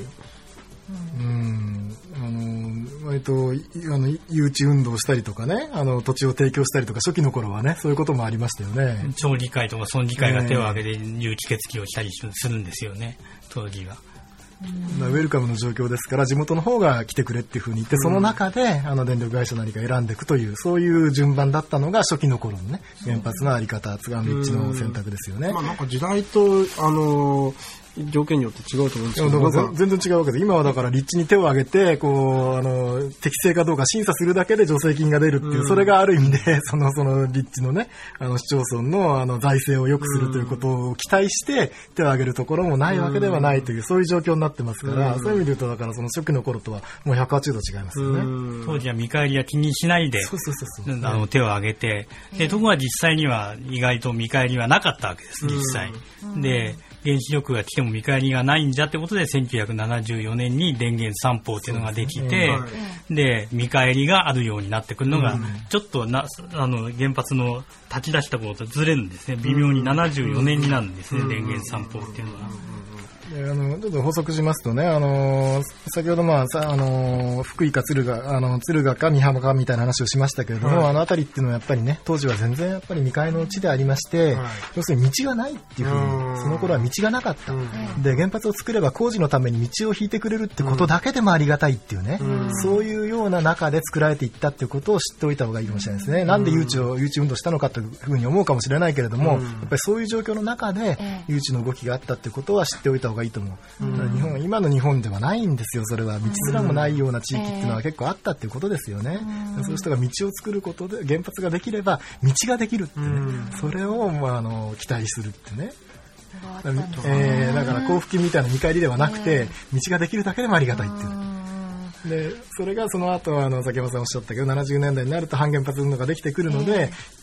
割と誘致運動をしたりとかね、土地を提供したりとか、初期の頃はね、そういうこともありましたよね。 町議会とか村議会が手を挙げて誘致決議をしたりするんですよね、当時は。 ウェルカムの状況ですから、地元の方が来てくれっていうふうに言って、その中で電力会社何か選んでいくという、そういう順番だったのが初期の頃のね、原発のあり方、立地の選択ですよね。 まあなんか時代と条件によって違うと思うんですけど、 全然違うわけで、今はだから立地に手を挙げて適正かどうか審査するだけで助成金が出るっていう、それがある意味でその立地のね、市町村の財政を良くするということを期待して手を挙げるところもないわけではないという、そういう状況になってますから、そういう意味で言うとだからその初期の頃とはもう180度違いますよね。 当時は見返りは気にしないで手を挙げて、でところが実際には意外と見返りはなかったわけです、実際。で原子力が来ても見返りがないんじゃってことで、1974年に電源三法っていうのができて、で見返りがあるようになってくるのが、ちょっと原発の立ち出したこととずれるんですね。微妙に74年になるんですね、電源三法っていうのは。 ちょっと補足しますとね、先ほど福井か敦賀か美浜かみたいな話をしましたけれども、辺りっていうのはやっぱりね、当時は全然やっぱり未開の地でありまして、要するに道がないっていうふうに、その頃は道がなかった。で、原発を作れば工事のために道を引いてくれるってことだけでもありがたいっていうね、そういうような中で作られていったっていうことを知っておいた方がいいかもしれないですね。なんで誘致運動したのかというふうに思うかもしれないけれども、やっぱりそういう状況の中で誘致の動きがあったっていうことは知っておいた方がいいと思う。今の日本ではないんですよ。それは道すらもないような地域っていうのは結構あったっていうことですよね。そういう人が道を作ることで、原発ができれば道ができるってね、それを期待するってね。だから交付金みたいな見返りではなくて、道ができるだけでもありがたいっていう。でそれがその後崎山さんおっしゃったけど、70年代になると反原発運動ができてくるので、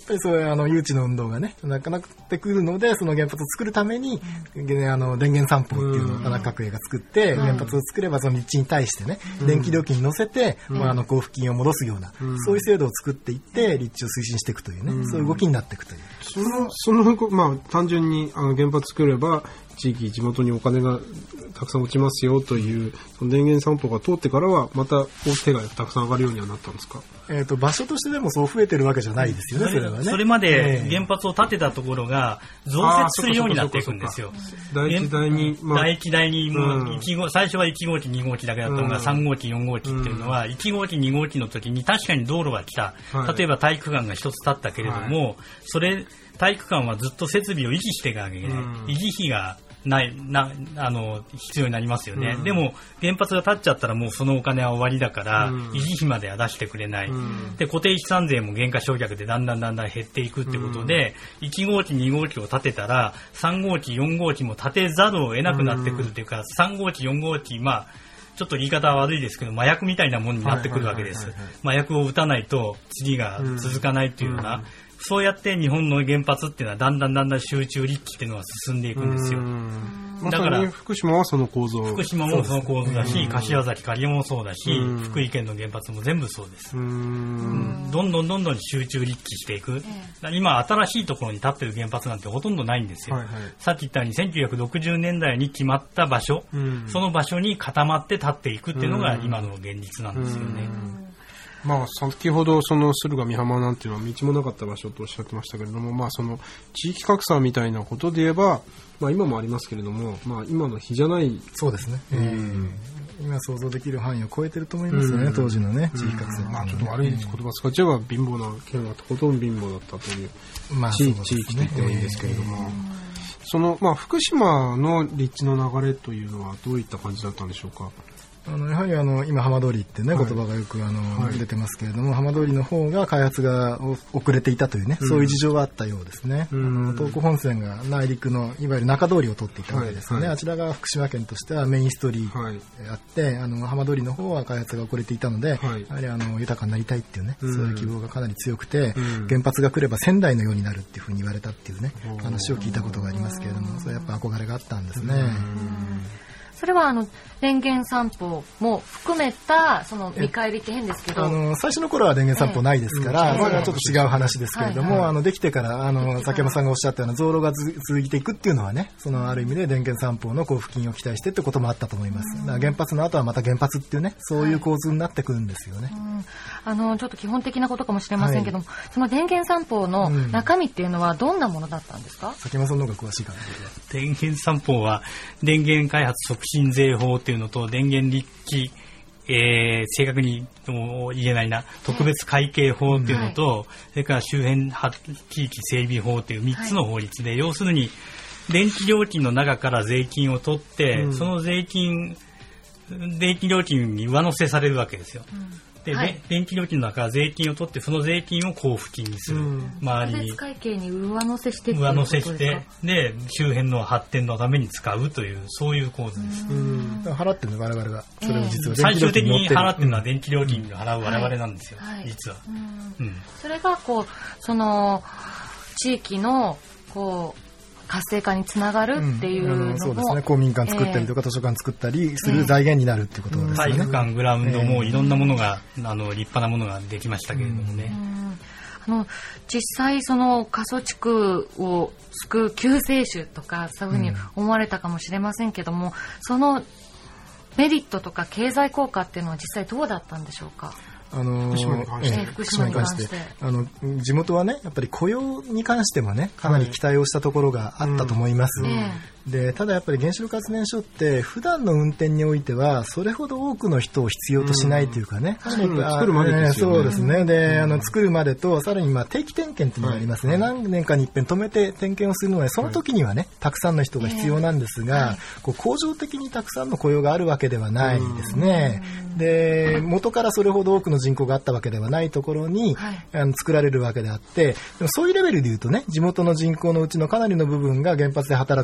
ぱりそういう誘致の運動がね、なかなかってくるので、その原発を作るために、電源三法っていうのを田中角栄が作って、原発を作ればその立地に対してね、電気料金に乗せて、交付金を戻すような、そういう制度を作っていって、立地を推進していくというね、そういう動きになっていくという。 単純に原発作れば、地元にお金がたくさん落ちますよという、その電源散歩が通ってからは、また手がたくさん上がるようにはなったんですか？ 場所としてでもそう増えてるわけじゃないですよね、それはね。 それまで原発を建てたところが増設するようになっていくんですよ。 第一第二、 最初は1号機、2号機だけだったのが3号機、4号機っていうのは、1号機、2号機の時に確かに道路が来た。例えば体育館が一つ建ったけれども、体育館はずっと設備を維持していかなきゃいけない。維持費が必要になりますよね。でも原発が建っちゃったらもうそのお金は終わりだから、維持費までは出してくれない。で、固定資産税も減価償却でだんだん減っていくってことで、1号機、2号機を建てたら、3号機、4号機も建てざるを得なくなってくるというか、3号機、4号機、ちょっと言い方は悪いですけど、麻薬みたいなものになってくるわけです。麻薬を打たないと次が続かないというような、そうやって日本の原発っていうのはだんだん集中立地っていうのは進んでいくんですよ。 だから福島はその構造。 福島もその構造だし、柏崎刈羽もそうだし、福井県の原発も全部そうです。どんどん集中立地していく。今新しいところに建ってる原発なんてほとんどないんですよ。さっき言ったように1960年代に決まった場所、その場所に固まって建っていくっていうのが今の現実なんですよね。 先ほどその駿河美浜なんていうのは道もなかった場所とおっしゃってましたけれども、その地域格差みたいなことで言えば、今もありますけれども、今の比じゃない。 そうですね。今想像できる範囲を超えてると思いますよね、当時のね、地域格差。 ちょっと悪い言葉使っちゃえば貧乏な県はとことん貧乏だったという地域と言ってもいいんですけれども、その福島の立地の流れというのはどういった感じだったんでしょうか？ やはり今浜通りってね、言葉がよく出てますけれども、浜通りの方が開発が遅れていたというね、そういう事情があったようですね。東北本線が内陸のいわゆる中通りを通っていたわけですね。あちらが福島県としてはメインストリートであって、浜通りの方は開発が遅れていたので、やはり豊かになりたいっていうね、そういう希望がかなり強くて、原発が来れば仙台のようになるっていうふうに言われたっていうね、話を聞いたことがありますけれども、それやっぱ憧れがあったんですね。 それは電源散歩も含めたその見返りって変ですけど、 最初の頃は電源散歩ないですから、それはちょっと違う話ですけれども、できてから崎山さんがおっしゃったような増路が続いていくっていうのはね、そのある意味で電源散歩の交付金を期待してってこともあったと思います。だから原発の後はまた原発っていうね、そういう構図になってくるんですよね。 ちょっと基本的なことかもしれませんけども、その電源散歩の中身っていうのはどんなものだったんですか？ 崎山さんの方が詳しいかな。 電源散歩は電源開発促進税法っていうのと電源立地、正確に言えないな、特別会計法っていうのと、それから周辺地域整備法っていう3つの法律で、要するに電気料金の中から税金を取って、その電気料金に上乗せされるわけですよ。で、電気料金の中から税金を取って、その税金を交付金にする。周りに。 特別会計に上乗せして上乗せして、で、周辺の発展のために使うという、そういう構図です。 払ってるの我々が。それを実は最終的に払ってるのは電気料金を払う我々なんですよ、実は。 それが、その、地域の、活性化につながるっていうのも、 そうですね。公民館作ったりとか図書館作ったりする財源になるっていうことですね。 体育館、グラウンドもいろんなものが、立派なものができましたけれどもね。 実際その過疎地区を救う救世主とかそういうふうに思われたかもしれませんけども、そのメリットとか経済効果っていうのは実際どうだったんでしょうか？ 福島に関して地元はね、やっぱり雇用に関してもね、かなり期待をしたところがあったと思います。で、ただやっぱり原子力発電所って普段の運転においてはそれほど多くの人を必要としないというかね、 作るまでですよね。 そうですね。で、作るまでとさらに定期点検っていうのがありますね。何年かに一遍止めて点検をするので、その時にはね、たくさんの人が必要なんですが、恒常的にたくさんの雇用があるわけではないですね。で、元からそれほど多くの人口があったわけではないところに、作られるわけであって、でもそういうレベルで言うとね、地元の人口のうちのかなりの部分が原発で恒常的に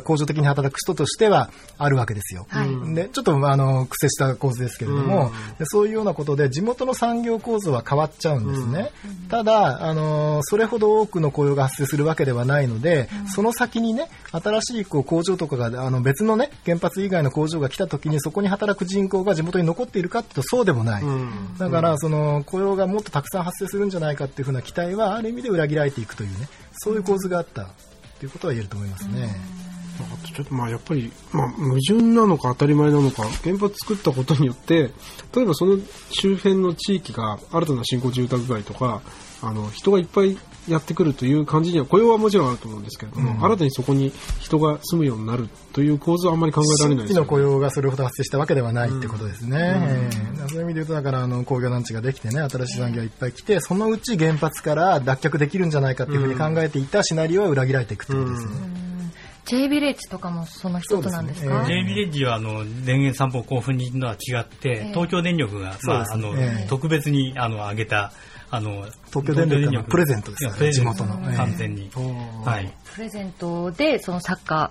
働く人としてはあるわけですよ。でちょっと苦戦した構図ですけれども、でそういうようなことで地元の産業構造は変わっちゃうんですね。ただそれほど多くの雇用が発生するわけではないので、その先にね新しい工場とかが別のね原発以外の工場が来た時にそこに働く人口が地元に残っているかっていうとそうでもない。だからその雇用がもっとたくさん発生するんじゃないかっていうふうな期待はある意味で裏切られていくというね、そういう構図があったということは言えると思いますね。 ちょっとやっぱり、矛盾なのか当たり前なのか、原発作ったことによって例えばその周辺の地域が新たな新興住宅街とか人がいっぱいやってくるという感じには雇用はもちろんあると思うんですけれども、新たにそこに人が住むようになるという構図はあんまり考えられないですよね。 新規の雇用がそれほど発生したわけではないってことですね。そういう意味で言うとだから工業団地ができてね新しい産業がいっぱい来てそのうち原発から脱却できるんじゃないかっていうふうに考えていたシナリオは裏切られていくってことですね。 J ビレッジとかもその一つなんですか？ J ビレッジは電源散布交付人とは違って、東京電力が、特別に挙げた東京電力のプレゼントですから、地元の完全に、 プレゼントでそのサッカ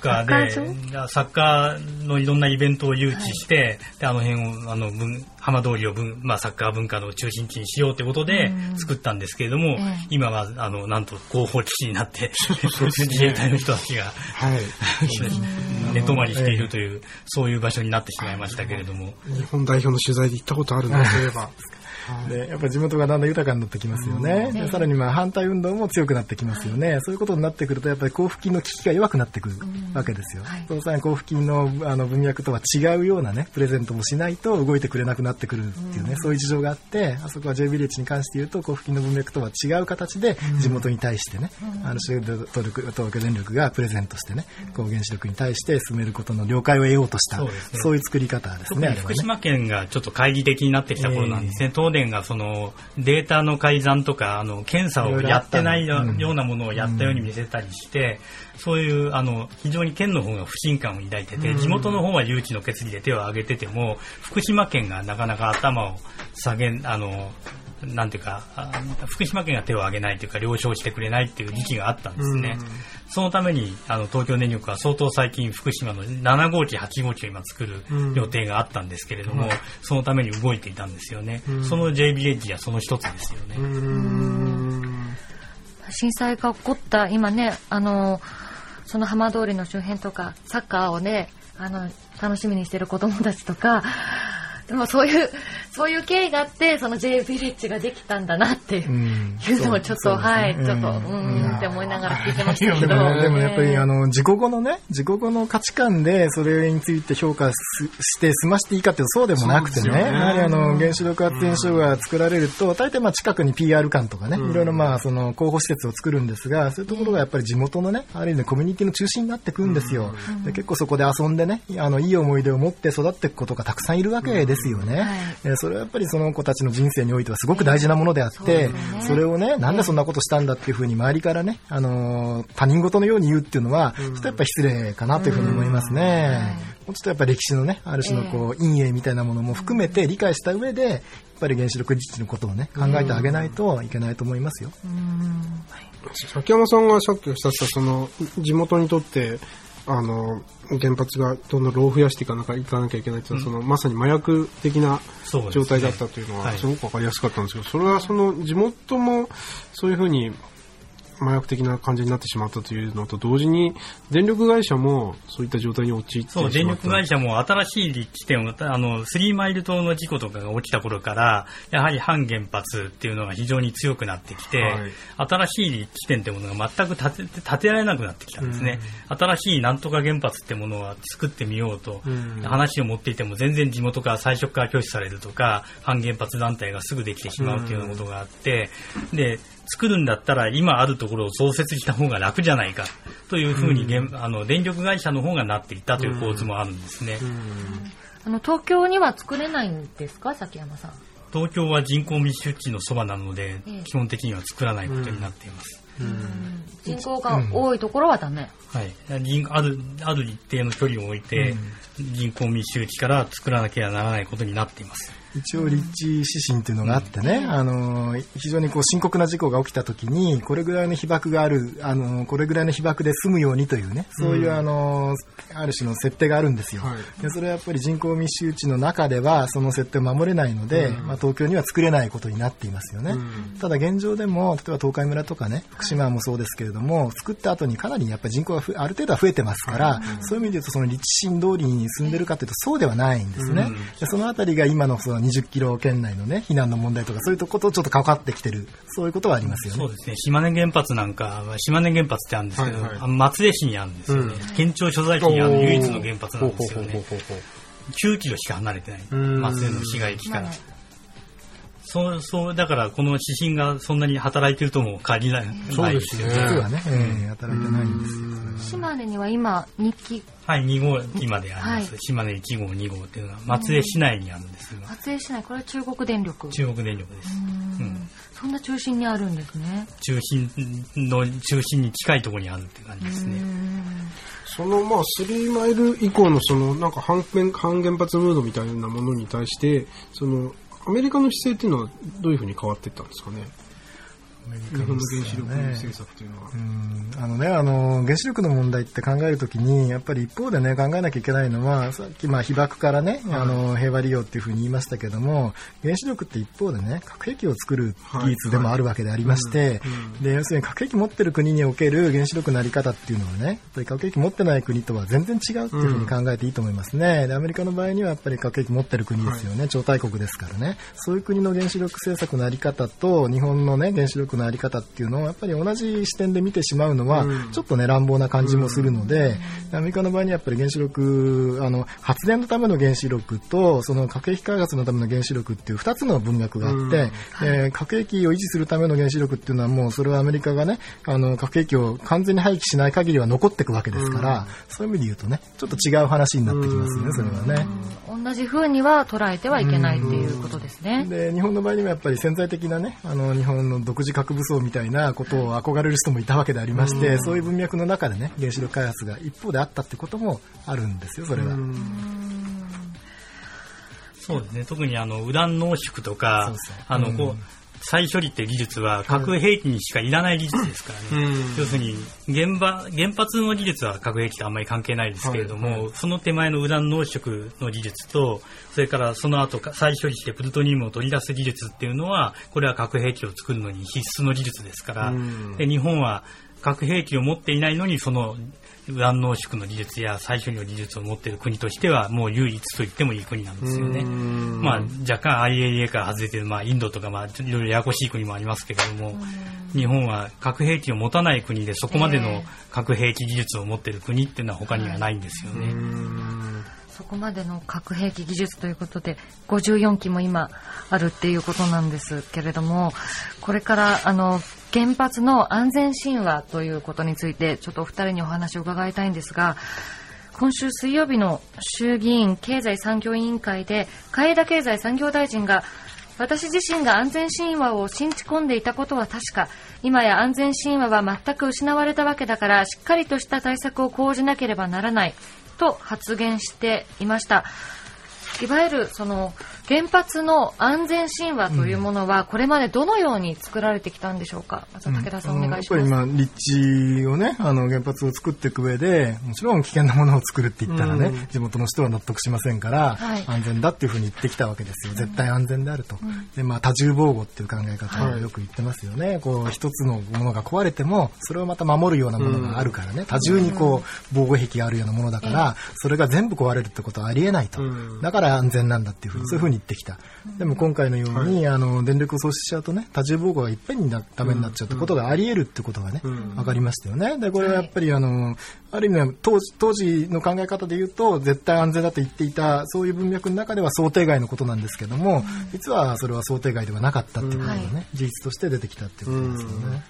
ーのいろんなイベントを誘致して、で辺を浜通りをサッカー文化の中心地にしようということで作ったんですけれども、今はなんと広報基地になって自衛隊の人たちが寝泊まりしているというそういう場所になってしまいましたけれども、 日本代表の取材で行ったことあるなといえばでやっぱり地元がだんだん豊かになってきますよね。でさらに反対運動も強くなってきますよね。そういうことになってくるとやっぱり交付金の危機が弱くなってくるわけですよ。その際に交付金の文脈とは違うようなねプレゼントもしないと動いてくれなくなってくるっていうね、そういう事情があって、あそこは J ビレッジに関して言うと交付金の文脈とは違う形で地元に対してね、東京電力がプレゼントしてね原子力に対して進めることの了解を得ようとした、そういう作り方ですね。 福島県がちょっと懐疑的になってきた頃なんですね。東電がそのデータの改ざんとか検査をやってないようなものをやったように見せたりして、そういう非常に県の方が不信感を抱いてて、地元の方は誘致の決議で手を挙げてても福島県がなかなか頭を下げなんていうか福島県が手を挙げないというか了承してくれないっていう時期があったんですね。そのために東京電力は相当最近福島の7号機8号機を今作る予定があったんですけれども、そのために動いていたんですよね。その J ビレッジはその一つですよね。 震災が起こった今ねその浜通りの周辺とかサッカーをね楽しみにしてる子どもたちとかでもそういう経緯があってその J ビレッジができたんだなっていうのをちょっとって思いながら聞いてましたけど、 でもやっぱり事故後の価値観でそれについて評価して済ましていいかっていうとそうでもなくてね、やはり原子力発電所が作られると大体近くに PR 館とかねいろいろその広報施設を作るんですが、そういうところがやっぱり地元のねある意味コミュニティの中心になってくるんですよ。で結構そこで遊んでねいい思い出を持って育っていくことがたくさんいるわけですよね。それはやっぱりその子たちの人生においてはすごく大事なものであって、それをねなんでそんなことしたんだっていうふうに周りからね他人事のように言うっていうのはちょっとやっぱり失礼かなというふうに思いますね。もうちょっとやっぱり歴史のねある種の陰影みたいなものも含めて理解した上でやっぱり原子力自治のことをね考えてあげないといけないと思いますよ。 崎山さんがさっきおっしゃったその地元にとって原発がどんどん老増やしていかなきゃいけないというのは、そのまさに麻薬的な状態だったというのはすごく分かりやすかったんですけど、それはその地元もそういうふうに麻薬的な感じになってしまったというのと同時に電力会社もそういった状態に陥ってしまった。 電力会社も新しい立地点をスリーマイル島の事故とかが起きた頃からやはり反原発っていうのが非常に強くなってきて、新しい立地点ってものが全く建てられなくなってきたんですね。新しいなんとか原発ってものは作ってみようと話を持っていても全然地元から最初から拒否されるとか反原発団体がすぐできてしまうというようなことがあって、で作るんだったら今あるところを増設した方が楽じゃないかというふうに電力会社の方がなっていったという構図もあるんですね。 東京には作れないんですか、崎山さん。 東京は人口密集地のそばなので、基本的には作らないことになっています。 人口が多いところはダメ。 はい、ある一定の距離を置いて、人口密集地から作らなければならないことになっています。 一応立地指針というのがあってね、非常にこう深刻な事故が起きた時にこれぐらいの被曝がある、これぐらいの被曝で済むようにというね、そういうある種の設定があるんですよ。でそれはやっぱり人口密集地の中ではその設定を守れないので、東京には作れないことになっていますよね。ただ現状でも例えば東海村とかね、福島もそうですけれども、作った後にかなりやっぱり人口がある程度は増えてますから、そういう意味で言うとその立地指針通りに住んでるかというとそうではないんですね。でそのあたりが今のその20キロ圏内のね避難の問題とかそういうことをちょっと関わってきてる、そういうことはありますよね。 そうですね。島根原発なんかは島根原発ってあるんですけど、松江市にあるんですよね。県庁所在地にある唯一の原発なんですよね。9キロしか離れてない、松江の市街地から。そうだからこの指針がそんなに働いてるとも限らないですよね。 実はね、働いてないんですよ。 島根には今2基、 はい、2号今であります、島根1号2号っていうのは松江市内にあるんですが、 松江市内、これは中国電力です。 そんな中心にあるんですね。 中心に近いところにあるって感じですね。 その3マイル以降のそのなんか反原発ムードみたいなものに対してそのアメリカの姿勢っていうのはどういうふうに変わっていったんですかね。日本の原子力政策というのは、 原子力の問題って考えるときにやっぱり一方でね考えなきゃいけないのは、さっき被爆からね、平和利用っていうふうに言いましたけども、原子力って一方でね核兵器を作る技術でもあるわけでありまして、で要するに核兵器持ってる国における原子力のあり方っていうのはね、やっぱり核兵器持ってない国とは全然違うっていうふうに考えていいと思いますね。でアメリカの場合にはやっぱり核兵器持ってる国ですよね、超大国ですからね。そういう国の原子力政策のあり方と日本のね原子力のあり方っていうのをやっぱり同じ視点で見てしまうのはちょっとね乱暴な感じもするので、アメリカの場合にやっぱり原子力発電のための原子力とその核兵器開発のための原子力っていう2つの文脈があって、核兵器を維持するための原子力っていうのはもうそれはアメリカがね核兵器を完全に廃棄しない限りは残っていくわけですから、そういう意味で言うとねちょっと違う話になってきますね、それはね。 同じ風には捉えてはいけないっていうことですね。 で日本の場合にもやっぱり潜在的なね日本の独自核武装みたいなことを憧れる人もいたわけでありまして、そういう文脈の中でね原子力開発が一方であったってこともあるんですよ、それは。 そうですね。特にウラン濃縮とか再処理って技術は核兵器にしかいらない技術ですからね。要するに原発の技術は核兵器とあんまり関係ないですけれども、その手前のウラン濃縮の技術とそれからその後再処理してプルトニウムを取り出す技術っていうのはこれは核兵器を作るのに必須の技術ですから、で日本は核兵器を持っていないのにそのウラン濃縮の技術や再処理の技術を持っている国としてはもう唯一と言ってもいい国なんですよね。若干 IAEA から外れている、インドとかいろいろややこしい国もありますけれども、日本は核兵器を持たない国でそこまでの核兵器技術を持っている国っていうのは他にはないんですよね。 そこまでの核兵器技術ということで54基も今あるっていうことなんですけれども、これから原発の安全神話ということについてちょっとお二人にお話を伺いたいんですが、今週水曜日の衆議院経済産業委員会で海江田経済産業大臣が、私自身が安全神話を信じ込んでいたことは確か、今や安全神話は全く失われたわけだからしっかりとした対策を講じなければならないと発言していました。いわゆるその原発の安全神話というものはこれまでどのように作られてきたんでしょうか。まず武田さんお願いします。 やっぱり立地をね原発を作っていく上でもちろん危険なものを作るって言ったらね、地元の人は納得しませんから、安全だっていうふうに言ってきたわけですよ。絶対安全であると、で多重防護っていう考え方をよく言ってますよね。一つのものが壊れてもそれをまた守るようなものがあるからね、多重に防護壁があるようなものだから、それが全部壊れるってことはありえないと、だから安全なんだっていうふうに、そういうふうに言ってきた。でも今回のように、電力を喪失しちゃうとね、多重防護がいっぺんにダメになっちゃうってことがあり得るってことがね、分かりましたよね。でこれはやっぱりある意味は当時の考え方で言うと絶対安全だと言っていたそういう文脈の中では想定外のことなんですけども、実はそれは想定外ではなかったっていうことがね、事実として出てきたっていうことですよね。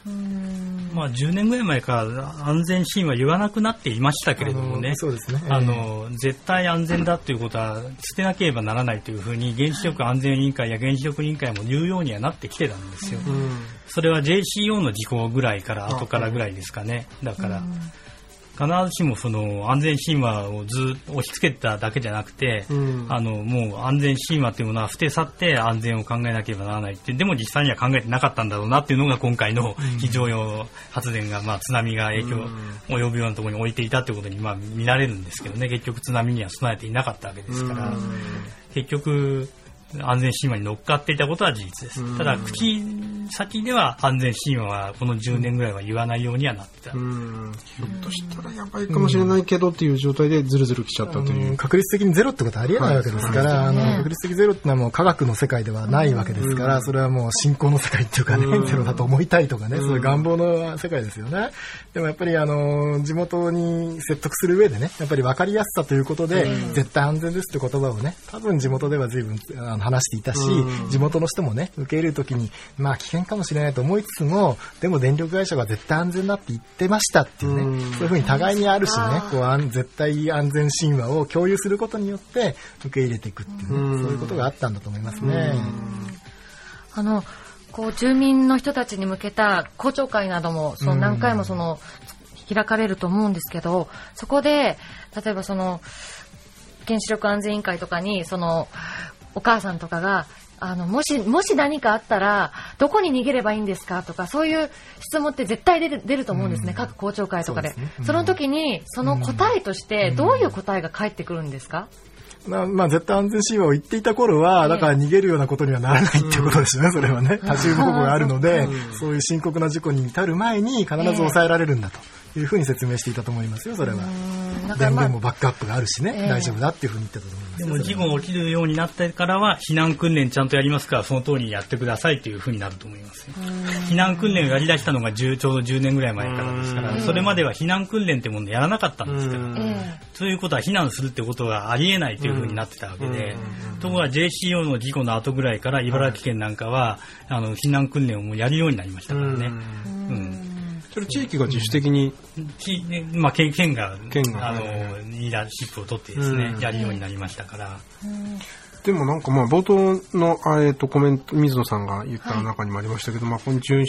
10年ぐらい前から安全神話言わなくなっていましたけれどもね、 そうですね、 絶対安全だということは捨てなければならないというふうに原子力安全委員会や原子力委員会も言うようにはなってきてたんですよ。それは JCO の事項ぐらいから後からぐらいですかね。だから必ずしもその安全神話をずっと押し付けただけじゃなくて、もう安全神話というものは捨て去って安全を考えなければならないって、でも実際には考えてなかったんだろうなっていうのが今回の非常用発電が、津波が影響を及ぶようなところに置いていたということに見られるんですけどね。結局津波には備えていなかったわけですから、結局安全神話に乗っかっていたことは事実です。ただ口先では安全神話はこの10年ぐらいは言わないようにはなってた。 ひょっとしたらやばいかもしれないけどっていう状態でずるずる来ちゃったという。 確率的にゼロってことはありえないわけですから、確率的ゼロってのはもう科学の世界ではないわけですから、それはもう信仰の世界っていうかね、ゼロだと思いたいとかね、そういう願望の世界ですよね。でもやっぱり地元に説得する上でね、やっぱり分かりやすさということで、絶対安全ですって言葉をね、多分地元では随分話していたし、地元の人もね、受け入れるときに危険かもしれないと思いつつも、でも電力会社が絶対安全だって言ってましたっていうね、そういうふうに互いにある種ね、絶対安全神話を共有することによって受け入れていくっていうね、そういうことがあったんだと思いますね。 住民の人たちに向けた公聴会なども何回も開かれると思うんですけど、そこで例えば原子力安全委員会とかにお母さんとかがもし何かあったらどこに逃げればいいんですかとか、そういう質問って絶対出ると思うんですね、各公聴会とかで。その時にその答えとしてどういう答えが返ってくるんですか？ 絶対安全神話を言っていた頃は、だから逃げるようなことにはならないっていうことですよね、それはね。多重保護があるので、そういう深刻な事故に至る前に必ず抑えられるんだというふうに説明していたと思いますよ、それは。電源もバックアップがあるしね、大丈夫だっていうふうに言ってたと思いますよ。 でも事故が起きるようになってからは、避難訓練ちゃんとやりますから、その通りにやってくださいというふうになると思いますよ。避難訓練をやり出したのがちょうど10年ぐらい前からですから、それまでは避難訓練ってものをやらなかったんですから、そういうことは避難するってことがありえないというふうになってたわけで、ところが JCO の事故の後ぐらいから茨城県なんかは避難訓練をもうやるようになりましたからね。 それ地域が自主的に県がリーダーシップを取ってですね、やるようになりましたから。 でも冒頭のコメント、水野さんが言った中にもありましたけど、この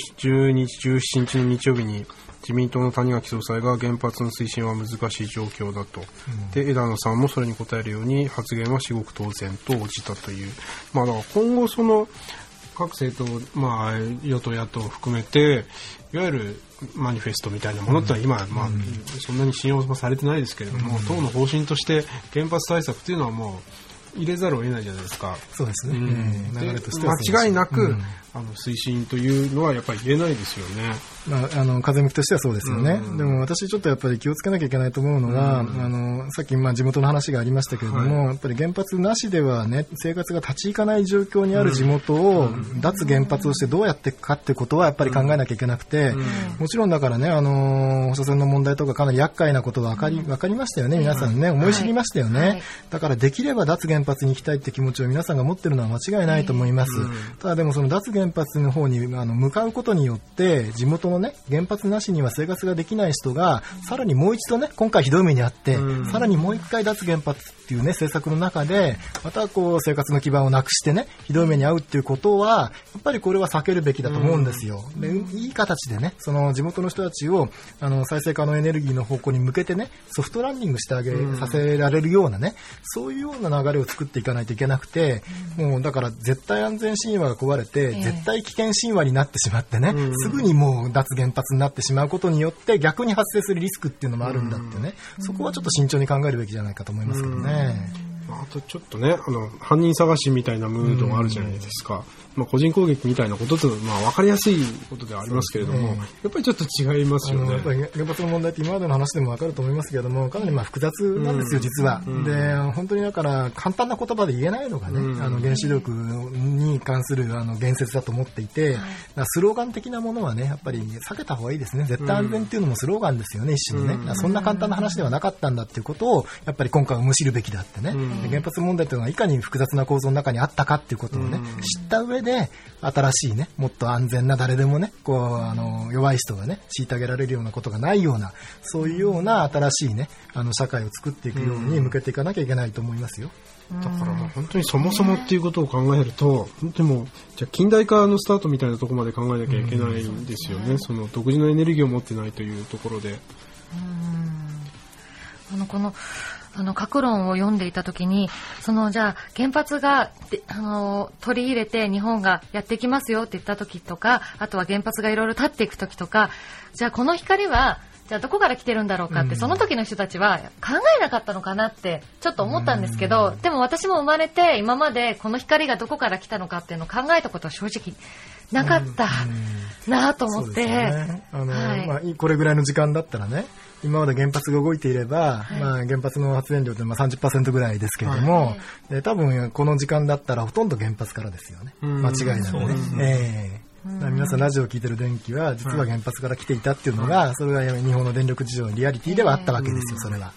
17日の日曜日に自民党の谷垣総裁が原発の推進は難しい状況だと、で枝野さんもそれに応えるように発言は至極当然と応じたという、だから今後各政党、与党野党を含めていわゆるマニフェストみたいなものってのは今、そんなに信用もされてないですけれども、党の方針として原発対策というのはもう入れざるを得ないじゃないですか。 そうですね。 流れとしては間違いなく、推進というのはやっぱり言えないですよね。 風向きとしてはそうですよね。でも私ちょっとやっぱり気をつけなきゃいけないと思うのが、さっき地元の話がありましたけれども、やっぱり原発なしではね、生活が立ち行かない状況にある地元を脱原発をしてどうやっていくかってことはやっぱり考えなきゃいけなくて、もちろんだからね、放射線の問題とかかなり厄介なことが分かりましたよね、皆さんね、思い知りましたよね。だからできれば脱原発に行きたいって気持ちを皆さんが持ってるのは間違いないと思います。ただでもその脱原発の方に向かうことによって地元のね、原発なしには生活ができない人がさらにもう一度ね、今回ひどい目にあってさらにもう一回脱原発っていうね、政策の中でまた生活の基盤をなくしてね、ひどい目に遭うっていうことはやっぱりこれは避けるべきだと思うんですよ。で、いい形でね、その地元の人たちを再生可能エネルギーの方向に向けてね、ソフトランディングしてさせられるようなね、そういうような流れを作っていかないといけなくて、もうだから絶対安全神話が壊れて、絶対危険神話になってしまってね、すぐにもう脱原発になってしまうことによって逆に発生するリスクっていうのもあるんだってね、そこはちょっと慎重に考えるべきじゃないかと思いますけどね。 あとちょっとね、犯人探しみたいなムードがあるじゃないですか。個人攻撃みたいなことと分かりやすいことではありますけれども、やっぱりちょっと違いますよね。 やっぱり原発の問題って今までの話でも分かると思いますけれども、かなり複雑なんですよ、実は。で、本当にだから簡単な言葉で言えないのがね、原子力に関する言説だと思っていて、スローガン的なものはね、やっぱり避けた方がいいですね。絶対安全っていうのもスローガンですよね、一種のね。そんな簡単な話ではなかったんだっていうことをやっぱり今回はむしるべきだってね。原発問題というのがいかに複雑な構造の中にあったかっていうことをね、知った上で新しいね、もっと安全な、誰でもね、弱い人がね、虐げられるようなことがないような、そういうような新しいね、社会を作っていくように向けていかなきゃいけないと思いますよ。 だから本当にそもそもっていうことを考えると、本当にもうじゃあ近代化のスタートみたいなところまで考えなきゃいけないんですよね。その独自のエネルギーを持ってないというところで。 この各論を読んでいたときに、じゃあ原発が取り入れて日本がやっていきますよって言ったときとか、あとは原発がいろいろ立っていくときとか、じゃあこの光はじゃあどこから来てるんだろうかって、その時の人たちは考えなかったのかなってちょっと思ったんですけど、でも私も生まれて今までこの光がどこから来たのかっていうのを考えたことは正直なかったなと思って、 これぐらいの時間だったらね、今まで原発が動いていれば、原発の発電量って30% ぐらいですけれども、多分この時間だったらほとんど原発からですよね、間違いなくね。皆さんラジオを聞いてる電気は実は原発から来ていたっていうのが、それが日本の電力事情のリアリティではあったわけですよ、それは。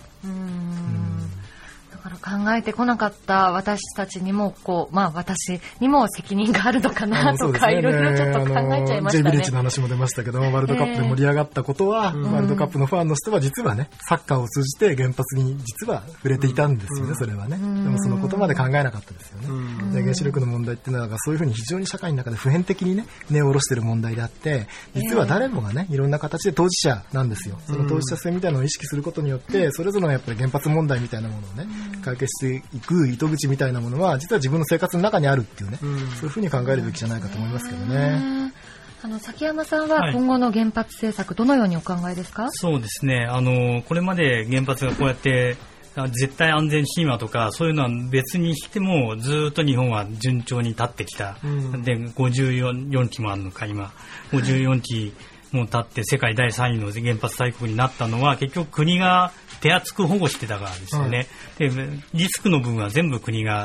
だから考えてこなかった私たちにも私にも責任があるのかなとか、いろいろちょっと考えちゃいましたね。 J ビレッジの話も出ましたけど、ワールドカップで盛り上がったことは、ワールドカップのファンの人は実はね、サッカーを通じて原発に実は触れていたんですよね、それはね。でもそのことまで考えなかったですよね。で、原子力の問題っていうのはそういうふうに非常に社会の中で普遍的にね、根を下ろしている問題であって、実は誰もがね、いろんな形で当事者なんですよ。その当事者性みたいなのを意識することによって、それぞれのやっぱり原発問題みたいなものをね、解決していく糸口みたいなものは実は自分の生活の中にあるっていうね、そういうふうに考えるべきじゃないかと思いますけどね。 崎山さんは今後の原発政策、どのようにお考えですか？ そうですね、これまで原発がこうやって絶対安全神話とかそういうのは別にしてもずっと日本は順調に立ってきた、で54期もあるのか、今54期も経って世界第3位の原発大国になったのは結局国が手厚く保護してたからですよね。でリスクの分は全部国が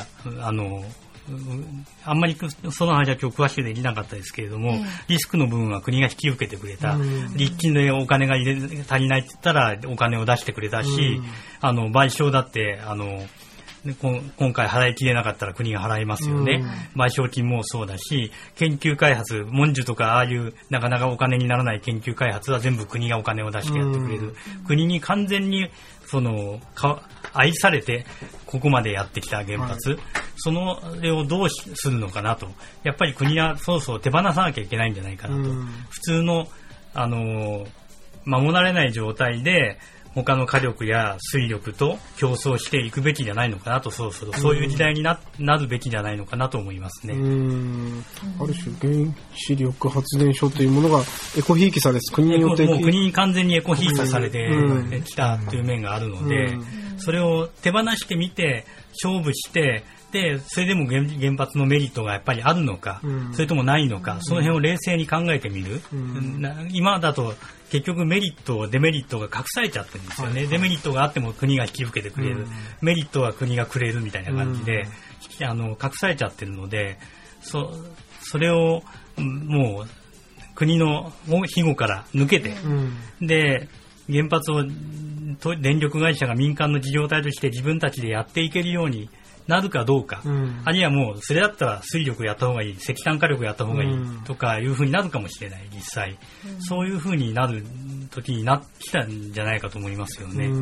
あんまりその話は今日詳しくできなかったですけれども、リスクの部分は国が引き受けてくれた。立地でお金が足りないって言ったらお金を出してくれたし、賠償だって今回払いきれなかったら国が払いますよね。賠償金もそうだし、研究開発、文殊とかああいうなかなかお金にならない研究開発は全部国がお金を出してやってくれる。国に完全に愛されてここまでやってきた原発、それをどうするのかなと。やっぱり国はそうそう手放さなきゃいけないんじゃないかなと。普通の守られない状態で他の火力や水力と競争していくべきじゃないのかなと、そういう時代になるべきじゃないのかなと思いますね。 ある種原子力発電所というものがエコひいきされて、国によって国に完全にエコひいきされてきたという面があるので、それを手放してみて勝負して、でそれでも原発のメリットがやっぱりあるのか、それともないのか、その辺を冷静に考えてみる。今だと結局メリットデメリットが隠されちゃってるんですよね。デメリットがあっても国が引き受けてくれる、メリットは国がくれるみたいな感じで、隠されちゃってるので、それをもう国の庇護から抜けて、で原発を電力会社が民間の事業体として自分たちでやっていけるようになるかどうか、あるいはもうそれだったら水力やった方がいい、石炭火力やった方がいいとかいう風になるかもしれない。実際、そういう風になる時になってきたんじゃないかと思いますよね。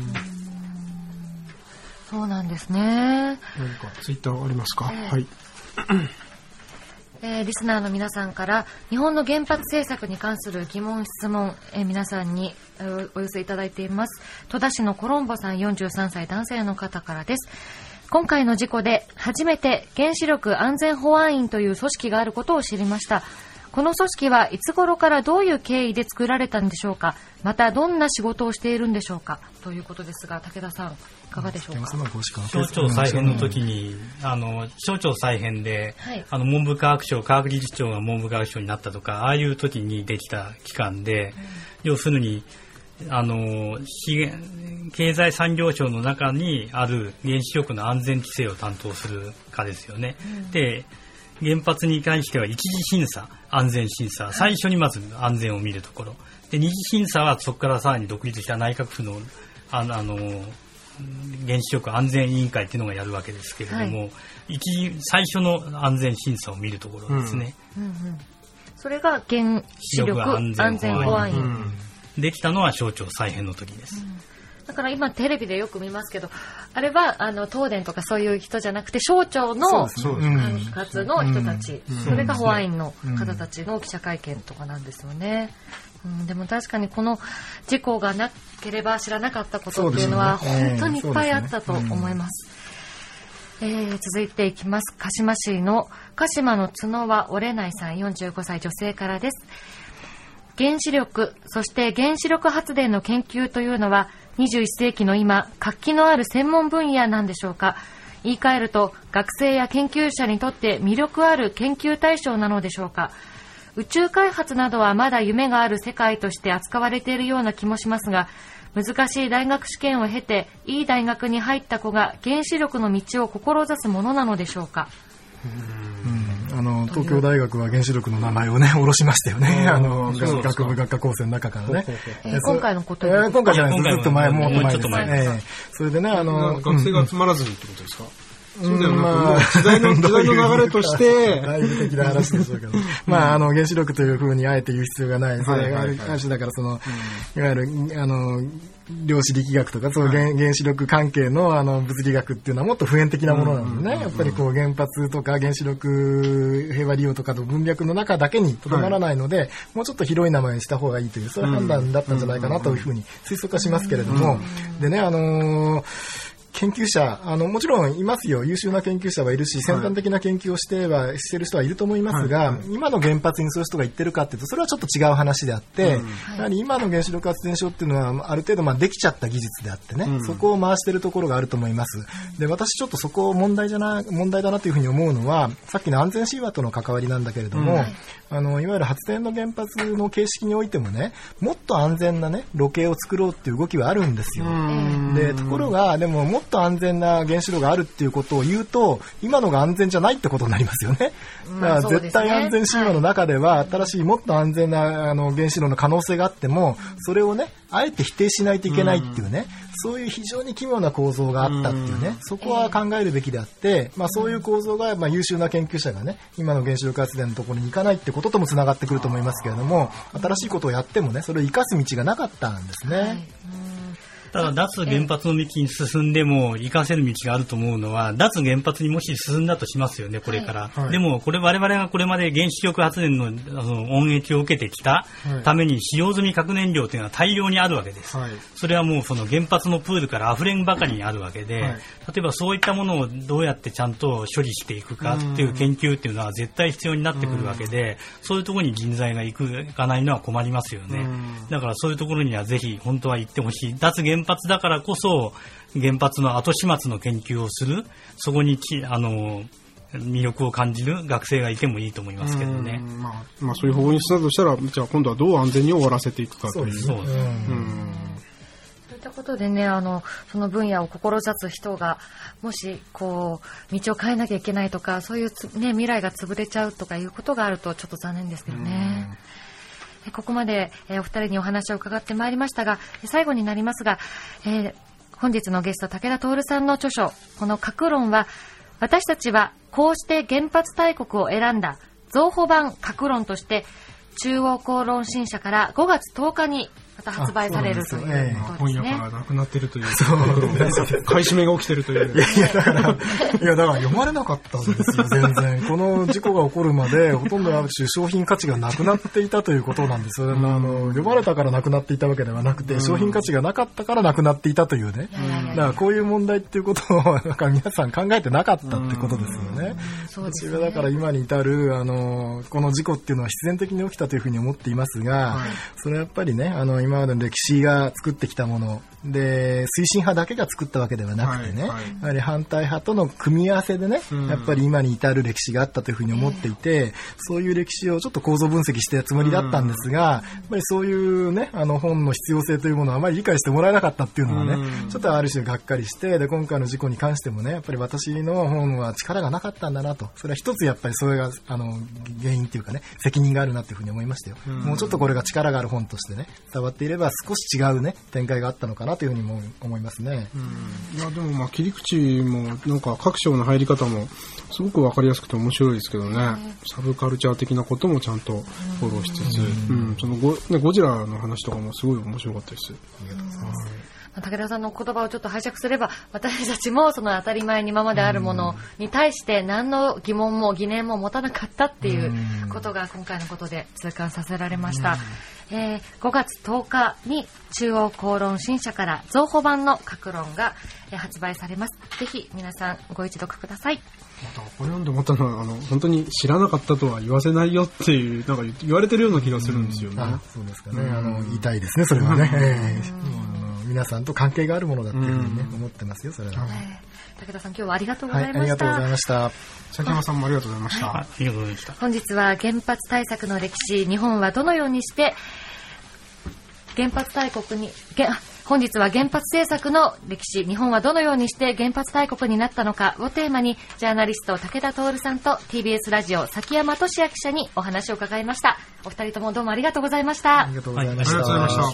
そうなんですね。 何かツイッターありますか？はい。 リスナーの皆さんから日本の原発政策に関する疑問質問、皆さんにお寄せいただいています。戸田市のコロンボさん、43歳男性の方からです。今回の事故で初めて原子力安全保安院という組織があることを知りました。この組織はいつ頃からどういう経緯で作られたんでしょうか。またどんな仕事をしているんでしょうか、ということですが、武田さんいかがでしょうか。 省庁再編の時に省庁再編で、文部科学省科学理事長が文部科学省になったとか、ああいう時にできた機関で、要するに経済産業省の中にある原子力の安全規制を担当する課ですよね。で原発に関しては一次審査、安全審査、最初にまず安全を見るところで、二次審査はそこからさらに独立した内閣府の原子力安全委員会っていうのがやるわけですけれども、最初の安全審査を見るところですね。 それが原子力安全保安院、 できたのは省庁再編の時です。 だから今テレビでよく見ますけど、 あれは東電とかそういう人じゃなくて省庁の管轄の人たち、それが保安員の方たちの記者会見とかなんですよね。でも確かにこの事故がなければ知らなかったことっていうのは本当にいっぱいあったと思います。続いていきます。鹿島市の鹿島の角は折れないさん、45歳女性からです。原子力、そして原子力発電の研究というのは21世紀の今、活気のある専門分野なんでしょうか。言い換えると学生や研究者にとって魅力ある研究対象なのでしょうか。宇宙開発などはまだ夢がある世界として扱われているような気もしますが、難しい大学試験を経ていい大学に入った子が原子力の道を志すものなのでしょうか。 東京大学は原子力の名前をね下ろしましたよね。学部学科構成の中からね。 今回のこと今回じゃないです。ずっと前、もっと前です。それでね学生が集まらずにってことですか。そうだよね。時代の流れとして大部的な話でしょうけど、原子力というふうにあえて言う必要がない。それがある種だからいわゆる量子力学とかそう原子力関係の物理学っていうのはもっと普遍的なものなのでね、やっぱり原発とか原子力平和利用とかの文脈の中だけにとどまらないので、もうちょっと広い名前にした方がいいというそういう判断だったんじゃないかなというふうに推測はしますけれども、でね研究者もちろんいますよ。優秀な研究者はいるし、先端的な研究をしてる人はいると思いますが、今の原発にそういう人が言ってるかっていうとそれはちょっと違う話であって、やはり今の原子力発電所っていうのはある程度できちゃった技術であってね、そこを回してるところがあると思います。で、私ちょっとそこ問題だなというふうに思うのは、さっきの安全神話との関わりなんだけれども、いわゆる発電の原発の形式においてもね、もっと安全なね路径を作ろうっていう動きはあるんですよ。で、ところがでももっと安全な原子炉があるっていうことを言うと、今のが安全じゃないってことになりますよね。だから絶対安全神話の中では、新しいもっと安全な原子炉の可能性があっても、それをねあえて否定しないといけないっていうね、そういう非常に奇妙な構造があったっていうね、そこは考えるべきであって、そういう構造が優秀な研究者がね今の原子力発電のところに行かないってことともつながってくると思いますけれども、新しいことをやってもねそれを生かす道がなかったんですね。 ただ脱原発の道に進んでも活かせる道があると思うのは、脱原発にもし進んだとしますよね、これから。でも我々がこれまで原子力発電の恩益を受けてきたために使用済み核燃料というのは大量にあるわけです。それはもうその原発のプールから溢れんばかりにあるわけで、例えばそういったものをどうやってちゃんと処理していくかっていう研究っていうのは絶対必要になってくるわけで、そういうところに人材が行かないのは困りますよね。だからそういうところにはぜひ本当は行ってほしい。脱原発だからこそ原発の後始末の研究をする、そこに魅力を感じる学生がいてもいいと思いますけどね。 そういう方向に進んだとしたら、じゃあ今度はどう安全に終わらせていくかという。 そういったことでね、その分野を志す人がもし道を変えなきゃいけないとか、そういう未来が潰れちゃうとかいうことがあるとちょっと残念ですけどね。ここまでお二人にお話を伺ってまいりましたが、最後になりますが、本日のゲスト武田徹さんの著書、この核論は、私たちはこうして原発大国を選んだ増補版核論として中央公論新社から5月10日にまた発売されるということですね。 本屋からなくなってるという。買い占めが起きてるという。 だから読まれなかったんですよ、全然。この事故が起こるまで、ほとんどある種商品価値がなくなっていたということなんです。読まれたからなくなっていたわけではなくて、商品価値がなかったからなくなっていたというね。だからこういう問題っていうことを、皆さん考えてなかったってことですよね。私はだから今に至る、この事故っていうのは必然的に起きたというふうに思っていますが、それはやっぱりね、今までの歴史が作ってきたもので、推進派だけが作ったわけではなくてね、やはり反対派との組み合わせでね、やっぱり今に至る歴史があったというふうに思っていて、そういう歴史をちょっと構造分析してたつもりだったんですが、やっぱりそういうね、本の必要性というものをあまり理解してもらえなかったっていうのはね、ちょっとある種がっかりして、で今回の事故に関してもね、やっぱり私の本は力がなかったんだなと、それは一つやっぱりそれが原因っていうかね、責任があるなというふうに思いましたよ。もうちょっとこれが力がある本としてね、伝わっていれば少し違うね、展開があったのかななというふうにも思いますね。 いやでも切り口もなんか各章の入り方もすごく分かりやすくて面白いですけどね、サブカルチャー的なこともちゃんとフォローしつつ、そのゴジラの話とかもすごい面白かったです。ありがとうございます。 武田さんの言葉をちょっと拝借すれば、私たちもその当たり前に今まであるものに対して何の疑問も疑念も持たなかったっていうことが今回のことで痛感させられました。5月10日に中央公論新社から増補版の各論が発売されます。ぜひ皆さんご一読ください。 またこれ読んで思ったのは本当に知らなかったとは言わせないよっていうなんか言われてるような気がするんですよね。 そうですかね。言いたいですね、それはね。皆さんと関係があるものだっていうふうに、思ってますよ、それは。 武田さん、今日はありがとうございました。 ありがとうございました。 崎山さんもありがとうございました。 ありがとうございました。 本日は原発対策の歴史、日本はどのようにして原発大国に、本日は原発政策の歴史、日本はどのようにして原発大国になったのかをテーマに、ジャーナリスト武田徹さんと TBS ラジオ崎山俊也記者にお話を伺いました。お二人ともどうもありがとうございました。 ありがとうございました。 ありがとうございました。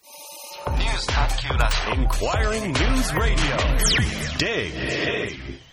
Inquiring News Radio. Dig.